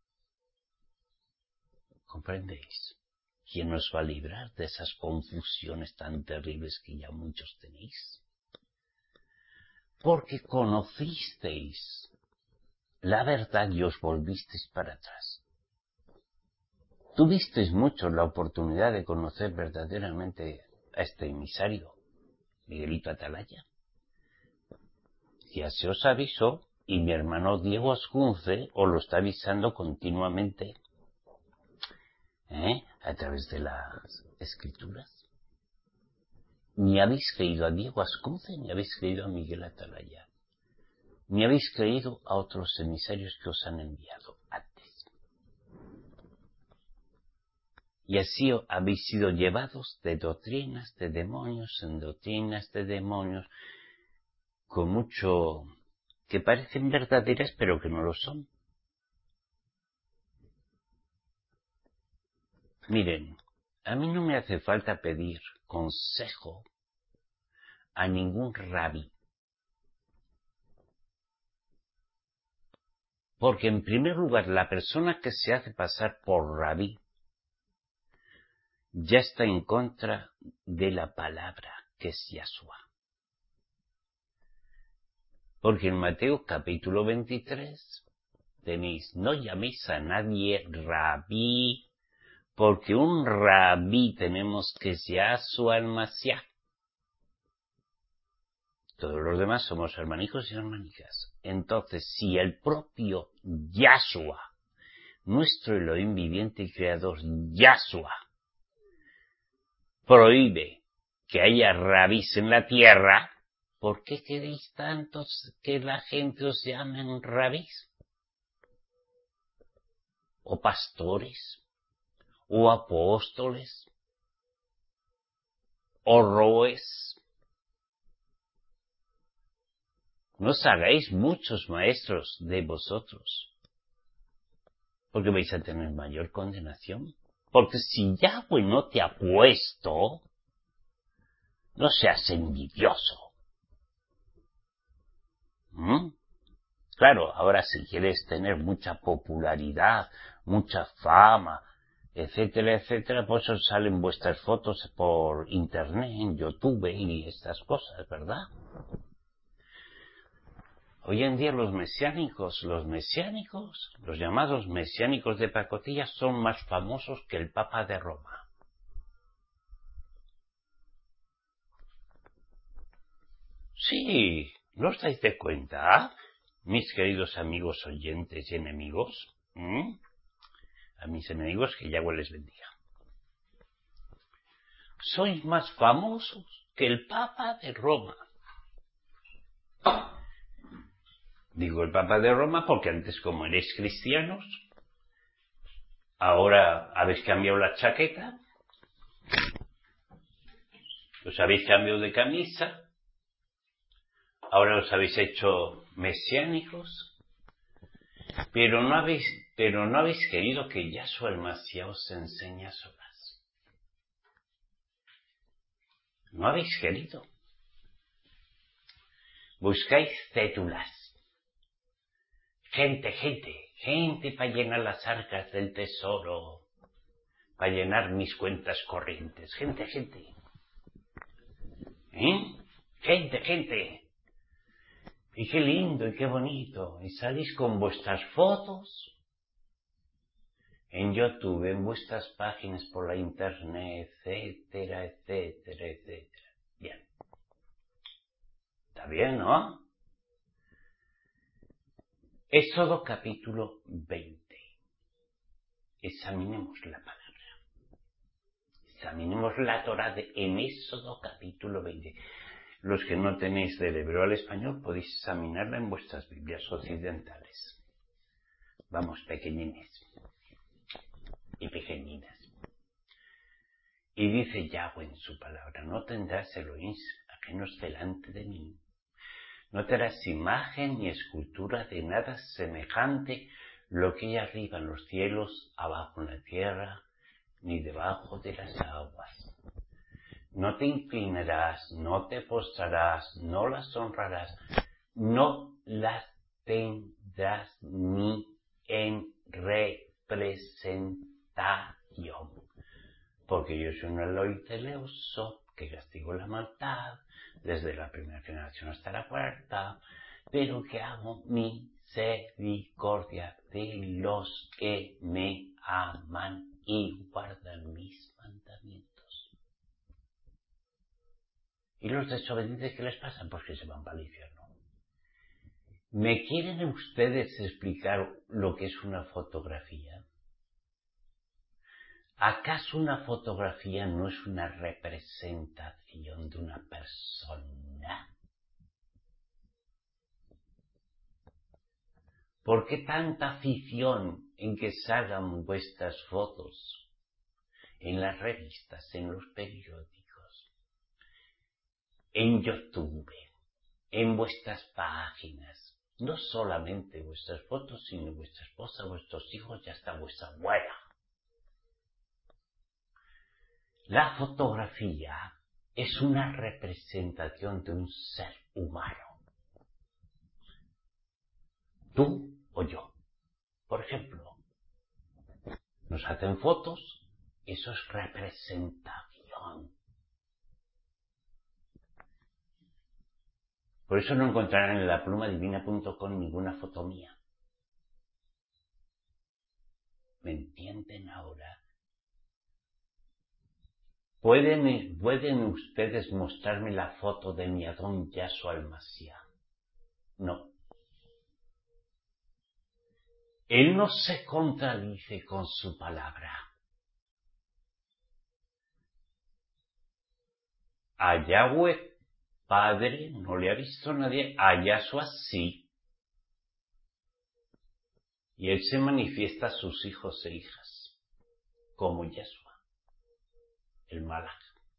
¿Comprendéis? ¿Quién os va a librar de esas confusiones tan terribles que ya muchos tenéis? Porque conocisteis la verdad y os volvisteis para atrás. Tuvisteis mucho la oportunidad de conocer verdaderamente a este emisario, Miguelito Atalaya. Ya se os avisó, y mi hermano Diego Ascunce os lo está avisando continuamente, ¿eh? A través de las escrituras. Ni habéis creído a Diego Ascunce, ni habéis creído a Miguel Atalaya. Ni habéis creído a otros emisarios que os han enviado antes. Y así habéis sido llevados de doctrinas de demonios en doctrinas de demonios, con mucho... que parecen verdaderas pero que no lo son. Miren, a mí no me hace falta pedir consejo a ningún rabí. Porque en primer lugar, la persona que se hace pasar por rabí ya está en contra de la palabra que es Yahshua. Porque en Mateo capítulo veintitrés tenéis. No llaméis a nadie rabí, porque un rabí tenemos que es Yahshua el Mashiach. Todos los demás somos hermanicos y hermanicas. Entonces, si el propio Yahshua, nuestro Elohim viviente y creador, Yahshua, prohíbe que haya rabís en la tierra, ¿por qué queréis tantos que la gente os llamen rabís? ¿O pastores? ¿O apóstoles? ¿O roes? No os hagáis muchos maestros de vosotros, porque vais a tener mayor condenación. Porque si Yahweh no te ha puesto, no seas envidioso. ¿Mm? Claro, ahora si quieres tener mucha popularidad, mucha fama, etcétera, etcétera, pues os salen vuestras fotos por internet, en YouTube y estas cosas, ¿verdad? Hoy en día los mesiánicos, los mesiánicos, los llamados mesiánicos de pacotilla son más famosos que el Papa de Roma. Sí, ¿no os dais de cuenta, mis queridos amigos oyentes y enemigos? ¿Mm? A mis enemigos que Yahweh les bendiga. Sois más famosos que el Papa de Roma. Digo el Papa de Roma porque antes, como erais cristianos, ahora habéis cambiado la chaqueta, os habéis cambiado de camisa, ahora os habéis hecho mesiánicos, pero no habéis, pero no habéis querido que Yahshua el Mashiach os enseñe a solas. No habéis querido. Buscáis cédulas. Gente, gente, gente para llenar las arcas del tesoro, para llenar mis cuentas corrientes. Gente, gente. ¿Eh? Gente, gente. Y qué lindo y qué bonito. Y salís con vuestras fotos en YouTube, en vuestras páginas por la internet, etcétera, etcétera, etcétera. Bien. Está bien, ¿no? Éxodo capítulo veinte. Examinemos la palabra. Examinemos la Torá de, en Éxodo capítulo veinte. Los que no tenéis del hebreo al español podéis examinarla en vuestras Biblias occidentales. Vamos, pequeñines y pequeñinas. Y dice Yahweh en su palabra: no tendrás Elohim ajenos delante de mí. No te harás imagen ni escultura de nada semejante lo que hay arriba en los cielos, abajo en la tierra, ni debajo de las aguas. No te inclinarás, no te postrarás, no las honrarás, no las tendrás ni en representación. Porque yo soy un Elohim celoso, que castigo la maldad, desde la primera generación hasta la cuarta, pero que hago misericordia de los que me aman y guardan mis mandamientos. ¿Y los desobedientes qué les pasa? Pues que se van para el infierno. ¿Me quieren ustedes explicar lo que es una fotografía? ¿Acaso una fotografía no es una representación de una persona? ¿Por qué tanta afición en que salgan vuestras fotos en las revistas, en los periódicos, en YouTube, en vuestras páginas? No solamente vuestras fotos, sino vuestra esposa, vuestros hijos y hasta vuestra abuela. La fotografía es una representación de un ser humano. Tú o yo. Por ejemplo, nos hacen fotos, eso es representación. Por eso no encontrarán en la pluma divina punto com ninguna foto mía. ¿Me entienden ahora? ¿Pueden, ¿Pueden ustedes mostrarme la foto de mi Adón Yahshua el Mashiach? No. Él no se contradice con su palabra. A Yahweh Padre no le ha visto nadie, a Yahshua sí. Y él se manifiesta a sus hijos e hijas, como Yahshua, el Malach.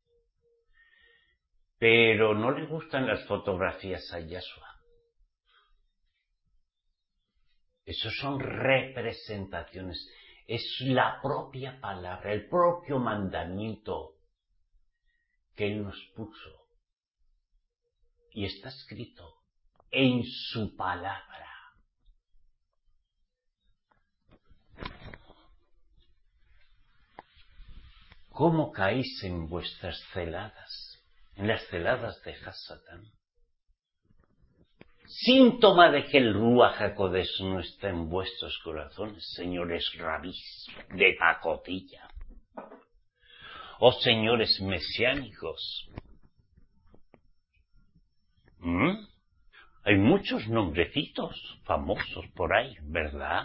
Pero no le gustan las fotografías a Yahshua. Esos son representaciones. Es la propia palabra, el propio mandamiento que Él nos puso. Y está escrito en su palabra. ¿Cómo caéis en vuestras celadas, en las celadas de Hasatán? Síntoma de que el Ruach HaKodesh no está en vuestros corazones, señores rabís de pacotilla, o señores mesiánicos. ¿Mm? Hay muchos nombrecitos famosos por ahí, ¿verdad?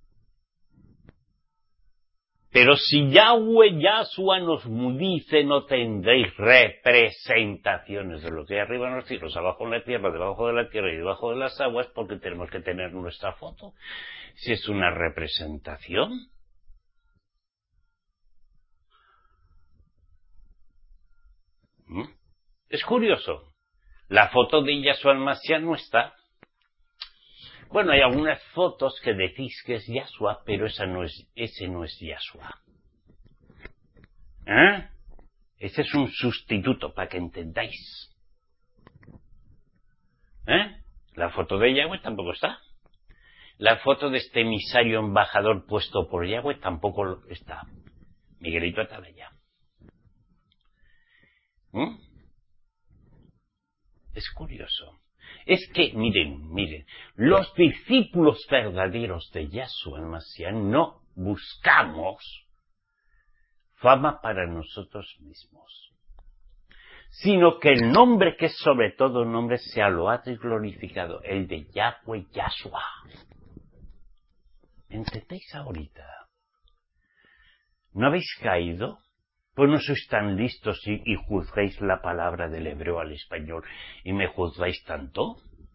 Pero si Yahweh Yahshua nos dice, no tendréis representaciones de lo que hay arriba en los cielos, abajo en la tierra, debajo de la tierra y debajo de las aguas, porque tenemos que tener nuestra foto. Si es una representación. ¿Mm? Es curioso. La foto de Yahshua el Mashiach no está. Bueno, hay algunas fotos que decís que es Yahshua, pero esa no es, ese no es Yahshua. ¿Eh? Ese es un sustituto, para que entendáis. ¿Eh? La foto de Yahweh tampoco está. La foto de este emisario embajador puesto por Yahweh tampoco está. Miguelito Atalaya. ¿Mm? Es curioso. Es que, miren, miren, los discípulos verdaderos de Yahshua el Mashiach no buscamos fama para nosotros mismos, sino que el nombre que es sobre todo nombre sea loado y glorificado, el de Yahweh Yahshua. ¿Entendéis ahorita? ¿No habéis caído? Pues no sois tan listos y, y juzgáis la palabra del hebreo al español y me juzgáis tanto.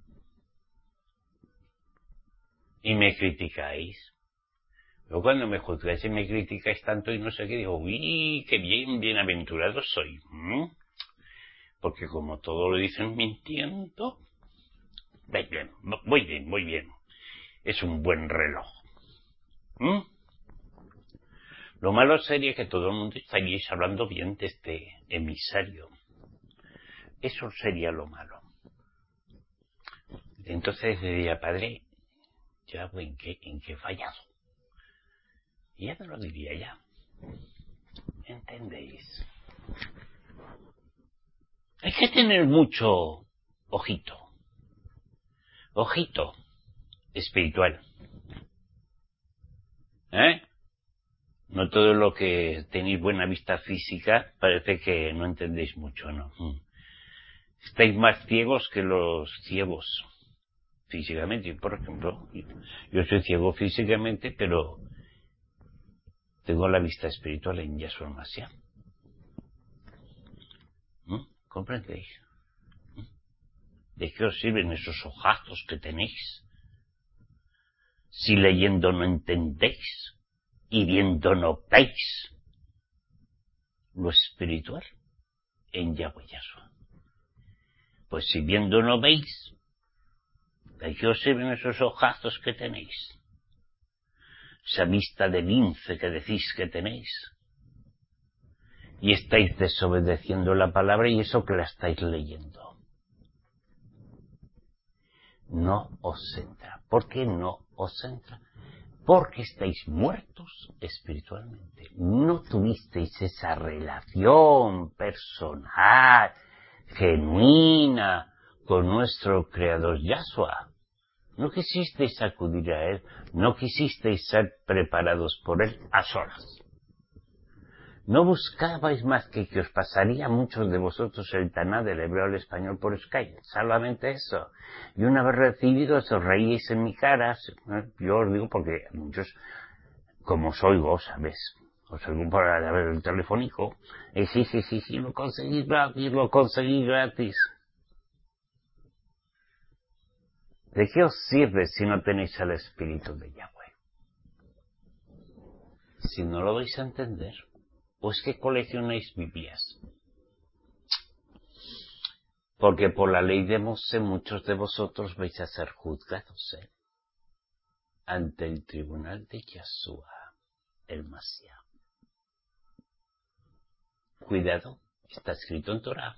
Y me criticáis. Pero cuando me juzgáis y me criticáis tanto y no sé qué, digo, uy, qué bien, bienaventurado soy. ¿Mm? Porque como todo lo dicen mintiendo, muy bien, muy bien, muy bien. Es un buen reloj. ¿Mm? Lo malo sería que todo el mundo estaríais hablando bien de este emisario. Eso sería lo malo. Entonces diría, padre, ya, ¿en qué, en qué he fallado? Y ya me lo diría ya. ¿Entendéis? Hay que tener mucho ojito. Ojito espiritual. ¿Eh? No todo lo que tenéis buena vista física parece que no entendéis mucho, ¿no? Estáis más ciegos que los ciegos físicamente. Por ejemplo, yo soy ciego físicamente, pero tengo la vista espiritual en Yahshua el Mashiach. ¿Mm? ¿Comprendéis? ¿Mm? ¿De qué os sirven esos ojazos que tenéis? Si leyendo no entendéis y viendo no veis lo espiritual en Yahweh Yahshua. Pues si viendo no veis, ¿de qué os sirven esos ojazos que tenéis? Esa vista de lince que decís que tenéis. Y estáis desobedeciendo la palabra y eso que la estáis leyendo. No os entra. ¿Por qué no os entra? Porque estáis muertos espiritualmente. No tuvisteis esa relación personal, genuina, con nuestro Creador Yahshua. No quisisteis acudir a Él, no quisisteis ser preparados por Él a solas. No buscabais más que que os pasaría a muchos de vosotros el taná del hebreo al español por Skype, solamente eso. Y una vez recibido, os reíais en mi cara. Yo os digo porque muchos, como os oigo, ¿sabes? Os oigo por el telefónico. Y sí, sí, sí, sí, lo conseguí gratis, lo conseguí gratis. ¿De qué os sirve si no tenéis el Espíritu de Yahweh? Si no lo vais a entender, pues que coleccionáis Biblias. Porque por la ley de Mosé muchos de vosotros vais a ser juzgados, ¿eh? Ante el tribunal de Yahshua, el Mashiach. Cuidado, está escrito en Torah.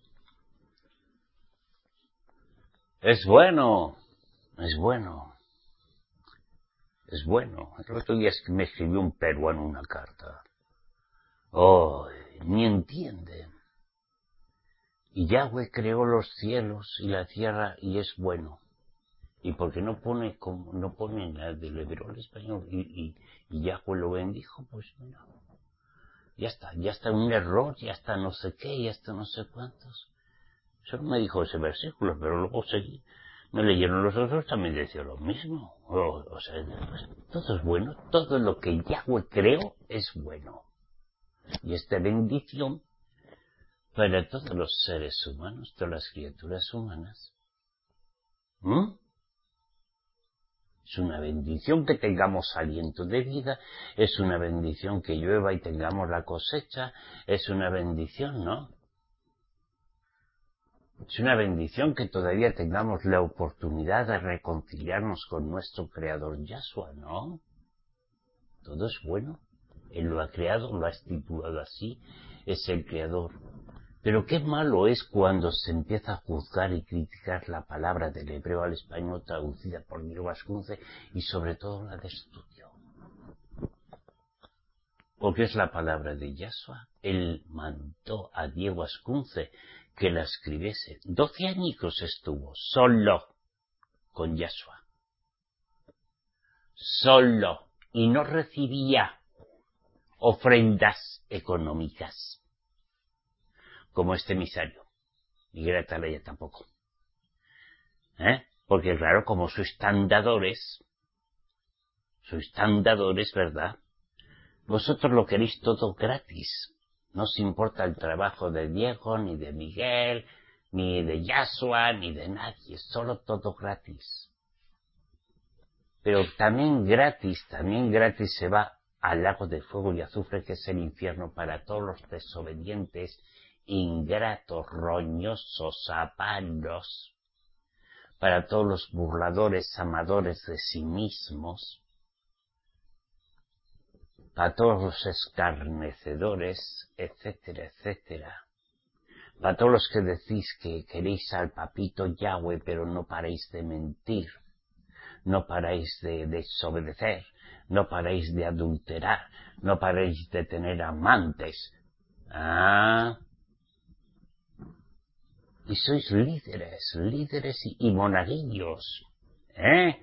Es bueno, es bueno, es bueno. El otro día me escribió un peruano una carta. Oh, ni entienden. Y Yahweh creó los cielos y la tierra y es bueno. ¿Y por qué no pone como, no pone nada del hebreo al español y, y, y Yahweh lo bendijo? Pues mira, ya está, ya está un error, ya está no sé qué, ya está no sé cuántos. Solo me dijo ese versículo, pero luego seguí. Me leyeron los otros, también decía lo mismo. O, o sea, pues, todo es bueno, todo lo que Yahweh creó es bueno. Y esta bendición para todos los seres humanos, todas las criaturas humanas. ¿Mm? Es una bendición que tengamos aliento de vida, es una bendición que llueva y tengamos la cosecha, es una bendición, ¿no? Es una bendición que todavía tengamos la oportunidad de reconciliarnos con nuestro Creador Yahshua, ¿no? Todo es bueno. Él lo ha creado, lo ha estipulado así, es el Creador. Pero qué malo es cuando se empieza a juzgar y criticar la palabra del hebreo al español traducida por Diego Ascunce y sobre todo la de estudio. Porque es la palabra de Yahshua. Él mandó a Diego Ascunce que la escribiese. Doce añicos estuvo solo con Yahshua. Solo. Y no recibía ofrendas económicas. Como este emisario. Miguel Atalaya tampoco. ¿Eh? Porque claro, como sois tan dadores, sois tan dadores, ¿verdad? Vosotros lo queréis todo gratis. No os importa el trabajo de Diego, ni de Miguel, ni de Yahshua, ni de nadie. Solo todo gratis. Pero también gratis, también gratis se va al lago de fuego y azufre, que es el infierno para todos los desobedientes, ingratos, roñosos, avaros, para todos los burladores, amadores de sí mismos, para todos los escarnecedores, etcétera, etcétera. Para todos los que decís que queréis al papito Yahweh, pero no paráis de mentir, no paráis de desobedecer, no paráis de adulterar, no paráis de tener amantes. Ah, y sois líderes, líderes y, y monaguillos, ¿eh?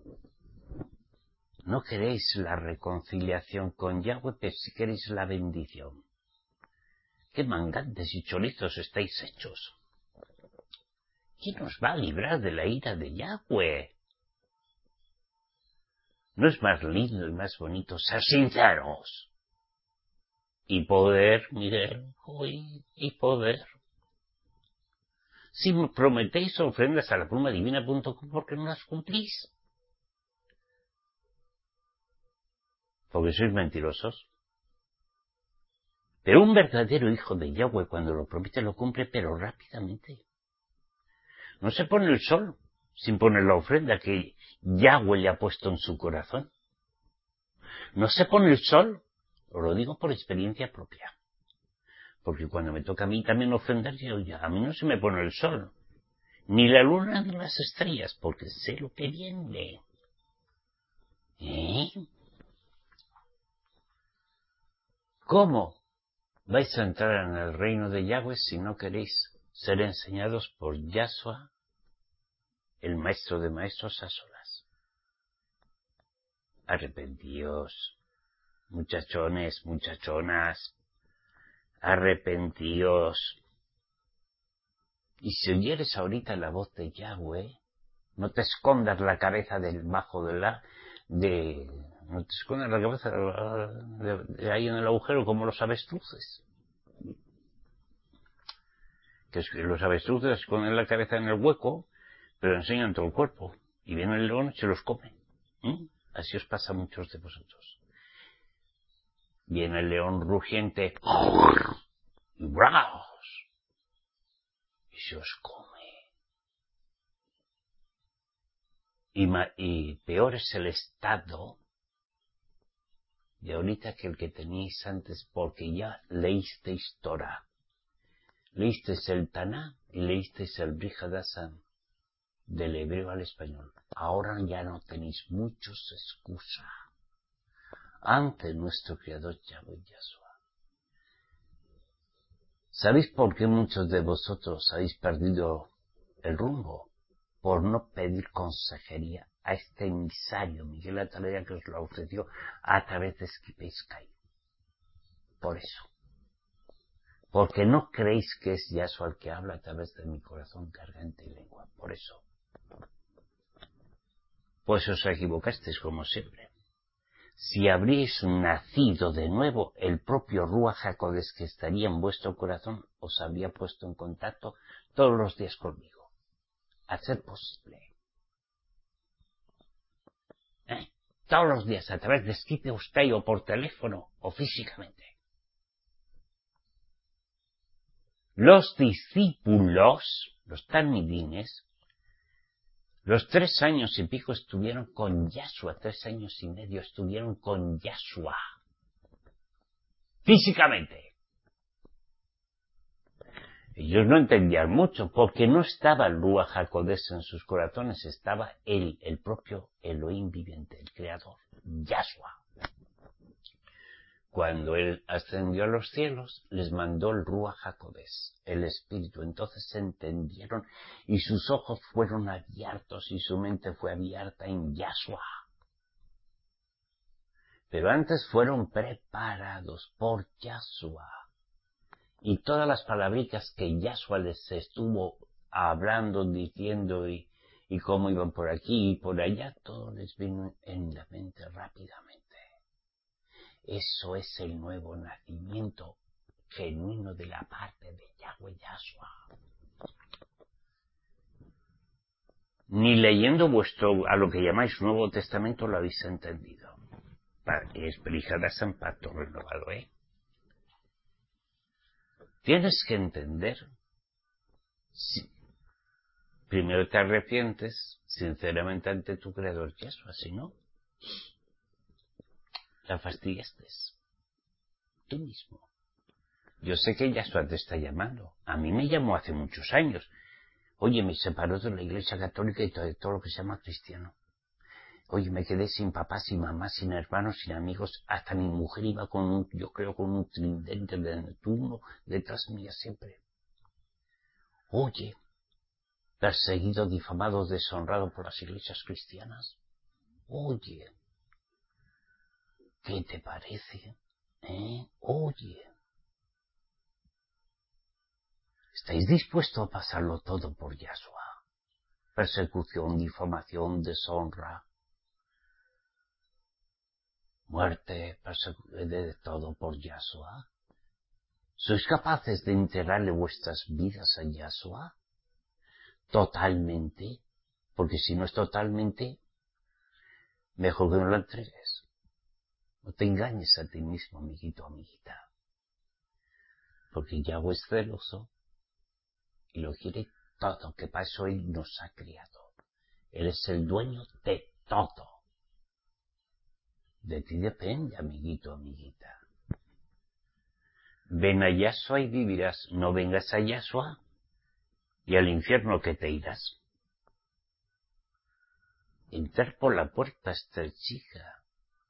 No queréis la reconciliación con Yahweh, pero si queréis la bendición. ¡Qué mangantes y chorizos estáis hechos! ¿Quién os va a librar de la ira de Yahweh? ¿No es más lindo y más bonito ser sinceros? Y poder, Miguel, hoy, y poder. Si me prometéis ofrendas a la pluma divina punto com, ¿por qué no las cumplís? Porque sois mentirosos. Pero un verdadero hijo de Yahweh, cuando lo promete, lo cumple, pero rápidamente. No se pone el sol sin poner la ofrenda que Yahweh le ha puesto en su corazón. No se pone el sol, os lo digo por experiencia propia. Porque cuando me toca a mí también ofrendar, yo ya, a mí no se me pone el sol, ni la luna ni las estrellas, porque sé lo que viene. ¿Eh? ¿Cómo vais a entrar en el reino de Yahweh si no queréis ser enseñados por Yahshua el maestro de maestros a solas. Arrepentíos, muchachones, muchachonas, arrepentíos. Y si oyeres ahorita la voz de Yahweh, no te escondas la cabeza debajo de la... de no te escondas la cabeza de, de, de ahí en el agujero como los avestruces. Que es que los avestruces esconden la cabeza en el hueco, pero enseñan todo el cuerpo. Y viene el león y se los come. ¿Mm? Así os pasa a muchos de vosotros. Viene el león rugiente y bravos y se os come. Y, ma y peor es el estado de ahorita que el que teníais antes, porque ya leísteis Torah. Leísteis el Taná y leísteis el Brit Hadashah del hebreo al español. Ahora ya no tenéis muchos excusa ante nuestro Creador Yahweh Yahshua. ¿Sabéis por qué muchos de vosotros habéis perdido el rumbo? Por no pedir consejería a este emisario Miguel Atalaya que os lo ofreció a través de Skype. Por eso. Porque no creéis que es Yahshua el que habla a través de mi corazón, garganta y lengua. Por eso. Pues os equivocasteis como siempre. Si habríais nacido de nuevo, el propio Ruach HaKodesh que estaría en vuestro corazón os habría puesto en contacto todos los días conmigo. A ser posible. ¿Eh? Todos los días, a través de Skype, usted o por teléfono o físicamente. Los discípulos, los talmidines, los tres años y pico estuvieron con Yahshua, tres años y medio estuvieron con Yahshua. Físicamente. Ellos no entendían mucho, porque no estaba el Ruach HaKodesh en sus corazones, estaba él, el propio Elohim viviente, el Creador, Yahshua. Cuando él ascendió a los cielos, les mandó el Ruach HaKodesh, el Espíritu. Entonces entendieron y sus ojos fueron abiertos y su mente fue abierta en Yahshua. Pero antes fueron preparados por Yahshua. Y todas las palabritas que Yahshua les estuvo hablando, diciendo y, y cómo iban por aquí y por allá, todo les vino en la mente rápidamente. Eso es el nuevo nacimiento genuino de la parte de Yahweh Yahshua. Ni leyendo vuestro, a lo que llamáis Nuevo Testamento, lo habéis entendido. Es Brit Hadashah en pacto renovado, ¿eh? Tienes que entender, si primero te arrepientes sinceramente ante tu Creador Yahshua, si no, la fastidiaste tú mismo. Yo sé que Yahshua te está llamando. A mí me llamó hace muchos años. Oye, me separó de la Iglesia Católica y de todo lo que se llama cristiano. Oye, me quedé sin papá, sin mamá, sin hermanos, sin amigos. Hasta mi mujer iba con un, yo creo, con un tridente de Neptuno detrás mía siempre. Oye, perseguido, difamado, deshonrado por las iglesias cristianas. Oye, ¿qué te parece? ¿Eh? Oye, ¿estáis dispuestos a pasarlo todo por Yahshua? Persecución, difamación, deshonra, muerte, de todo por Yahshua. ¿Sois capaces de entregarle vuestras vidas a Yahshua? Totalmente. Porque si no es totalmente, mejor que no lo entregues. No te engañes a ti mismo, amiguito, amiguita. Porque Yahweh es celoso y lo quiere todo, que para eso Él nos ha criado. Él es el dueño de todo. De ti depende, amiguito, amiguita. Ven a Yahshua y vivirás. No vengas a Yahshua y al infierno que te irás. Entrar por la puerta estrechita.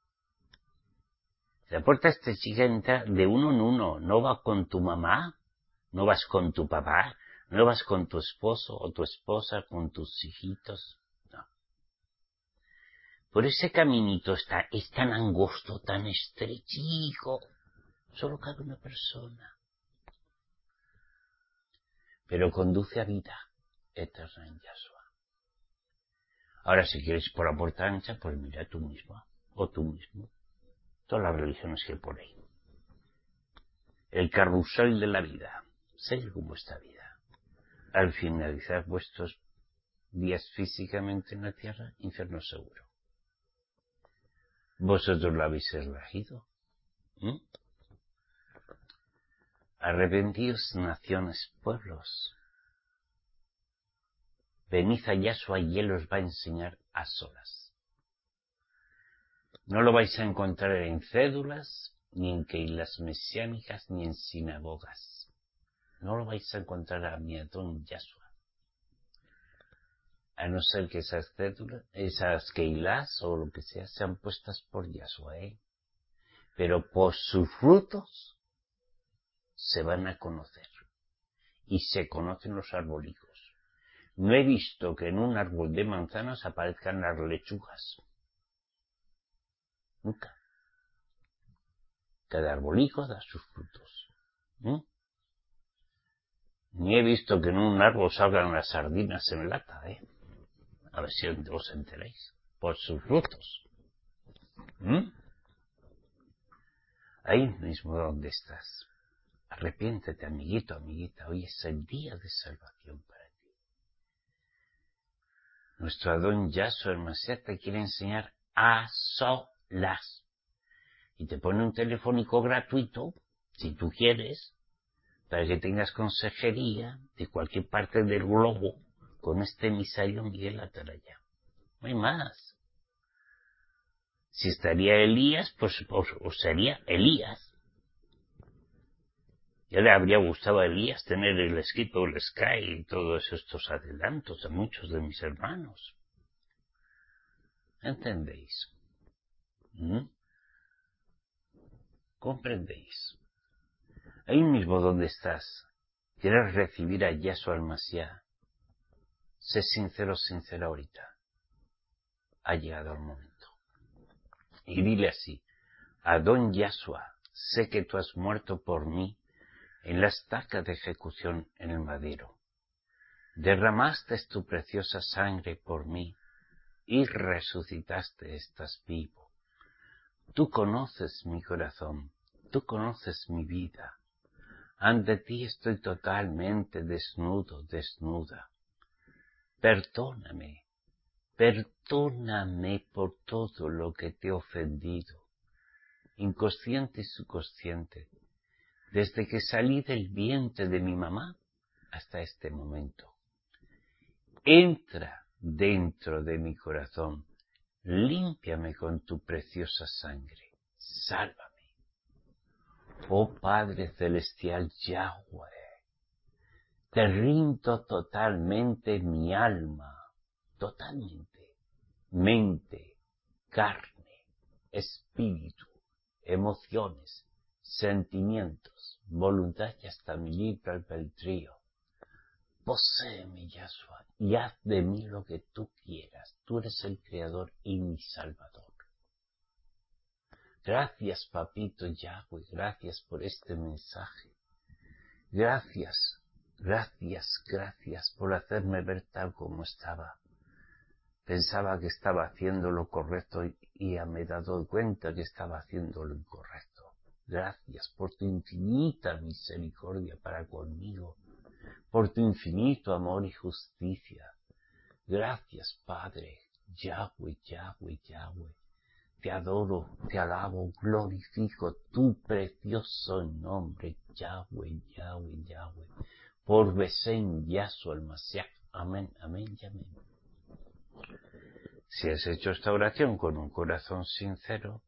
La puerta estrechita entra de uno en uno. No vas con tu mamá, no vas con tu papá, No vas con tu esposo o tu esposa, con tus hijitos. No. Por ese caminito está, es tan angosto, tan estrechico. Solo cabe una persona. Pero conduce a vida eterna en Yahshua. Ahora, si quieres por la puerta ancha, pues mira tú misma o tú mismo. Todas las religiones que por ahí. El carrusel de la vida. Seguir con vuestra vida. Al finalizar vuestros días físicamente en la tierra, infierno seguro. Vosotros lo habéis elegido. ¿Mm? Arrepentíos, naciones, pueblos. Venid a Yahshua y Él os va a enseñar a solas. No lo vais a encontrar en cédulas, ni en keilas mesiánicas, ni en sinagogas. No lo vais a encontrar a mi Adón Yahshua. A no ser que esas cédulas, esas keilas o lo que sea, sean puestas por Yahshua, ¿eh? Pero por sus frutos se van a conocer. Y se conocen los arbolicos. No he visto que en un árbol de manzanas aparezcan las lechugas. Nunca. Cada arbolico da sus frutos. ¿Mm? Ni he visto que en un árbol salgan las sardinas en lata, ¿eh? A ver si os enteréis. Por sus frutos. ¿Mm? Ahí mismo donde estás. Arrepiéntete, amiguito, amiguita. Hoy es el día de salvación para ti. Nuestro Adón Yahshua, el Mashiach, te quiere enseñar a solas. Y te pone un telefónico gratuito, si tú quieres, para que tengas consejería de cualquier parte del globo con este emisario Miguel Ataraya. No hay más. Si estaría Elías, pues o sería Elías. Ya le habría gustado a Elías tener el escrito, el Sky y todos estos adelantos a muchos de mis hermanos. ¿Entendéis? ¿Mm? ¿Comprendéis? Ahí mismo donde estás, ¿quieres recibir a Yahshua al Mashiach? Sé sincero, sincera ahorita. Ha llegado el momento. Y dile así, Adón Yahshua, sé que tú has muerto por mí en la estaca de ejecución en el madero. Derramaste tu preciosa sangre por mí y resucitaste, estás vivo. Tú conoces mi corazón, tú conoces mi vida. Ante ti estoy totalmente desnudo, desnuda. Perdóname, perdóname por todo lo que te he ofendido, inconsciente y subconsciente, desde que salí del vientre de mi mamá hasta este momento. Entra dentro de mi corazón, límpiame con tu preciosa sangre, sálvame. Oh Padre Celestial Yahweh, te rindo totalmente mi alma, totalmente, mente, carne, espíritu, emociones, sentimientos, voluntad y hasta mi libre albedrío. Poséeme, Yahshua, y haz de mí lo que tú quieras. Tú eres el Creador y mi Salvador. Gracias, Papito Yahweh, gracias por este mensaje. Gracias, gracias, gracias por hacerme ver tal como estaba. Pensaba que estaba haciendo lo correcto y ya me he dado cuenta que estaba haciendo lo incorrecto. Gracias por tu infinita misericordia para conmigo, por tu infinito amor y justicia. Gracias, Padre, Yahweh, Yahweh, Yahweh. Te adoro, te alabo, glorifico tu precioso nombre, Yahweh, Yahweh, Yahweh. Por Besén Yahshua el Mashiach. Amén, amén y amén. Si has hecho esta oración con un corazón sincero,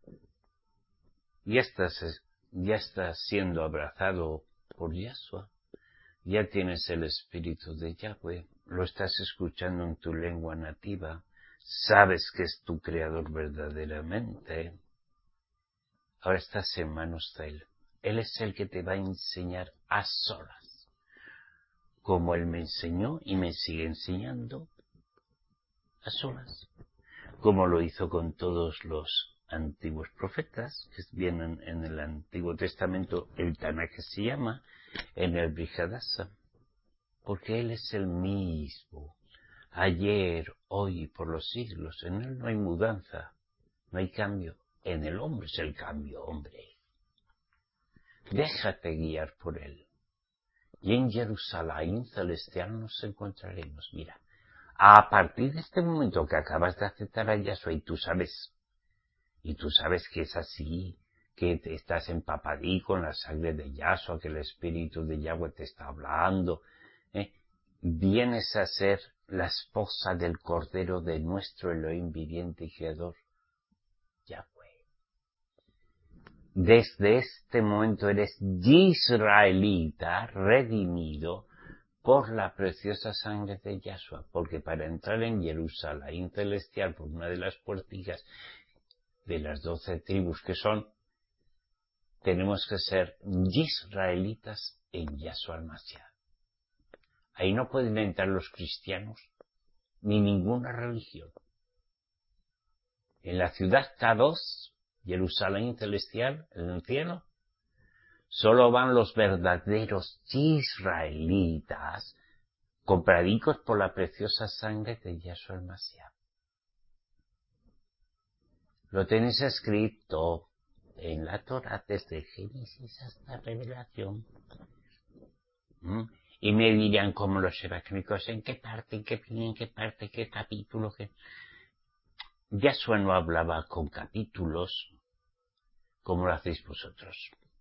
ya estás, ya estás siendo abrazado por Yahshua. Ya tienes el Espíritu de Yahweh, lo estás escuchando en tu lengua nativa, sabes que es tu Creador verdaderamente. Ahora estás en manos de Él. Él es el que te va a enseñar a solas. como Él me enseñó y me sigue enseñando a solas, como lo hizo con todos los antiguos profetas que vienen en el Antiguo Testamento, el Tanakh que se llama, en el Brihadasa, porque Él es el mismo, ayer, hoy y por los siglos. En Él no hay mudanza, no hay cambio. En el hombre es el cambio, hombre. Déjate guiar por Él. Y en Jerusalén celestial nos encontraremos. Mira, a partir de este momento que acabas de aceptar a Yahshua y tú sabes, y tú sabes que es así, que te estás empapadí con la sangre de Yahshua, que el Espíritu de Yahweh te está hablando, ¿eh? Vienes a ser la esposa del Cordero de nuestro Elohim viviente y Creador, Yahweh. Desde este momento eres israelita, redimido por la preciosa sangre de Yahshua, porque para entrar en Jerusalén celestial por una de las puerticas de las doce tribus que son, tenemos que ser israelitas en Yahshua al-Mashiach. Ahí no pueden entrar los cristianos, ni ninguna religión. En la ciudad Kadosh, Jerusalén celestial, en el cielo, solo van los verdaderos israelitas, compradicos por la preciosa sangre de Yahshua al-Mashiach. Lo tenéis escrito en la Torah desde Génesis hasta Revelación. ¿Mm? Y me dirían como los evangélicos, ¿en qué parte, en qué, en qué parte, qué capítulo? Qué... Yahshua no hablaba con capítulos como lo hacéis vosotros.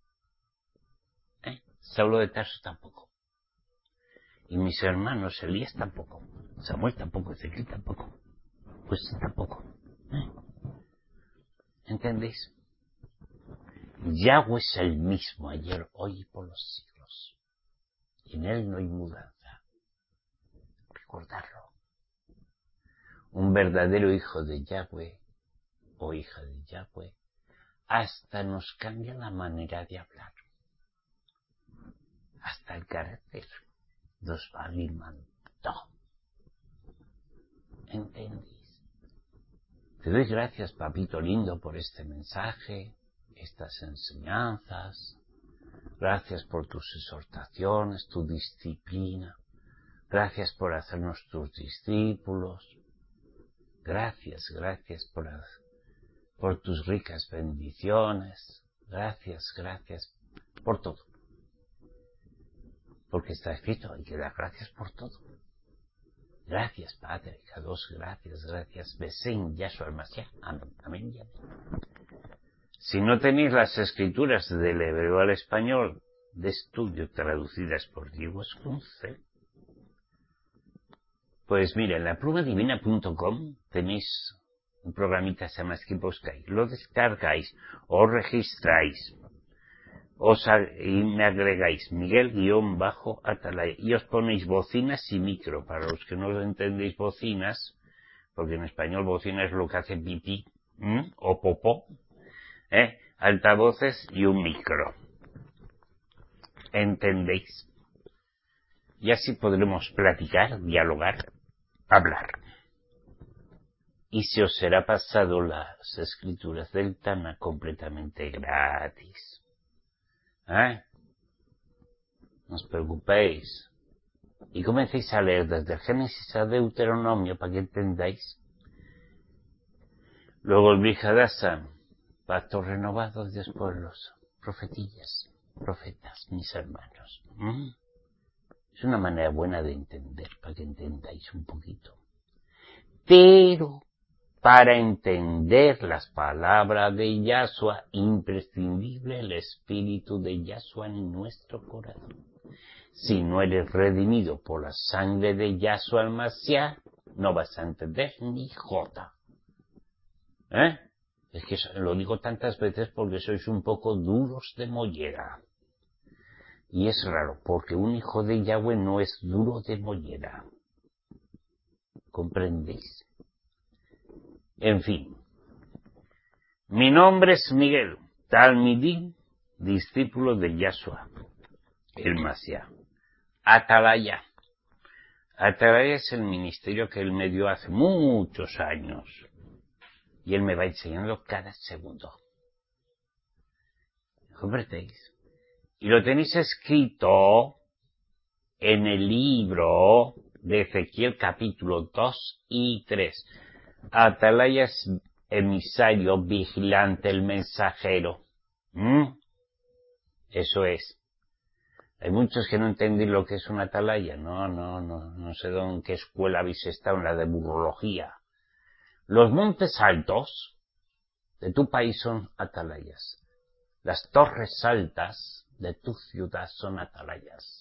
¿Eh? Saulo de Tarso tampoco. Y mis hermanos Elías tampoco. Samuel tampoco, Ezequiel tampoco. Pues tampoco. ¿Eh? ¿Entendéis? Yahweh es el mismo ayer, hoy y por los siglos. Y en Él no hay mudanza. Recordarlo. Un verdadero hijo de Yahweh o hija de Yahweh hasta nos cambia la manera de hablar. Hasta el carácter nos va limando. ¿Entendéis? Te doy gracias, papito lindo, por este mensaje, estas enseñanzas. Gracias por tus exhortaciones, tu disciplina. Gracias por hacernos tus discípulos. Gracias, gracias por, por tus ricas bendiciones. Gracias, gracias por todo. Porque está escrito, hay que dar gracias por todo. Gracias, Padre, Kadosh, gracias, gracias. Besén, Yahshua al-Mashiach. Amén, amén y amén. Si no tenéis las escrituras del hebreo al español de estudio traducidas por Diego Escunce, pues mira, en la pluma divina punto com tenéis un programita que se llama Skiposkai. Lo descargáis, os registráis, os y me agregáis Miguel-Atalaya y os ponéis bocinas y micro. Para los que no entendéis bocinas, porque en español bocina es lo que hace pipí, ¿m? o popó, ¿eh? altavoces y un micro. ¿Entendéis? Y así podremos platicar, dialogar, hablar. Y se os será pasado las escrituras del Tana completamente gratis. ¿Eh? No os preocupéis. Y comencéis a leer desde Génesis a Deuteronomio para que entendáis. Luego el Brihadasa, pacto renovado, y después los profetillas, profetas, mis hermanos. ¿Mm? Es una manera buena de entender, para que entendáis un poquito. Pero, para entender las palabras de Yahshua, imprescindible el Espíritu de Yahshua en nuestro corazón. Si no eres redimido por la sangre de Yahshua al-Mashiach, no vas a entender ni jota. ¿Eh? Es que lo digo tantas veces porque sois un poco duros de mollera. Y es raro, porque un hijo de Yahweh no es duro de mollera. ¿Comprendéis? En fin. Mi nombre es Miguel, Talmidí, discípulo de Yahshua, el Mashiach. Atalaya. Atalaya es el ministerio que él me dio hace muchos años. Y él me va enseñando cada segundo. ¿Comprendéis? Y lo tenéis escrito en el libro de Ezequiel capítulo dos y tres. Atalaya es emisario, vigilante, el mensajero. ¿Mm? Eso es. Hay muchos que no entienden lo que es una atalaya. No, no, no, no sé en qué escuela habéis estado, en la de burología. Los montes altos de tu país son atalayas. Las torres altas de tu ciudad son atalayas.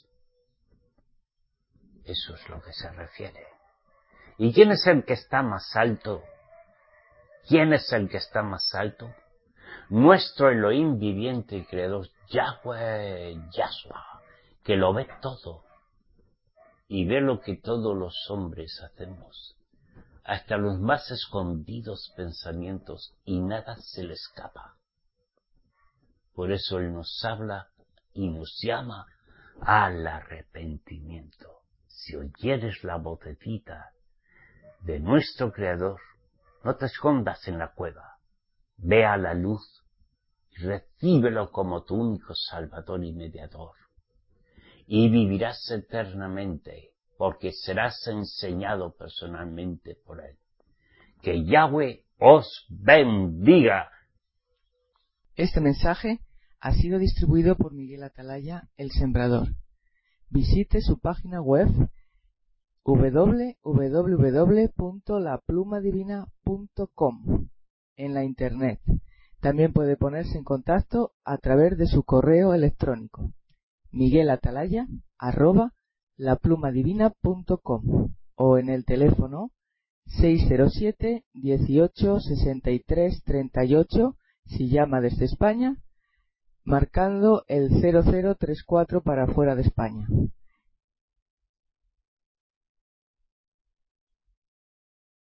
Eso es lo que se refiere. ¿Y quién es el que está más alto? ¿Quién es el que está más alto? Nuestro Elohim viviente y creador, Yahweh, Yahshua, que lo ve todo y ve lo que todos los hombres hacemos, hasta los más escondidos pensamientos, y nada se le escapa. Por eso Él nos habla y nos llama al arrepentimiento. Si oyeres la vocecita de nuestro Creador, no te escondas en la cueva, ve a la luz y recíbelo como tu único Salvador y Mediador. Y vivirás eternamente, porque serás enseñado personalmente por Él. Que Yahweh os bendiga. Este mensaje ha sido distribuido por Miguel Atalaya, el Sembrador. Visite su página web doble u doble u doble u punto la pluma divina punto com en la internet. También puede ponerse en contacto a través de su correo electrónico miguelatalaya arroba la pluma divina punto com o en el teléfono seis cero siete, dieciocho, sesenta y tres, treinta y ocho si llama desde España, marcando el cero cero tres cuatro para fuera de España.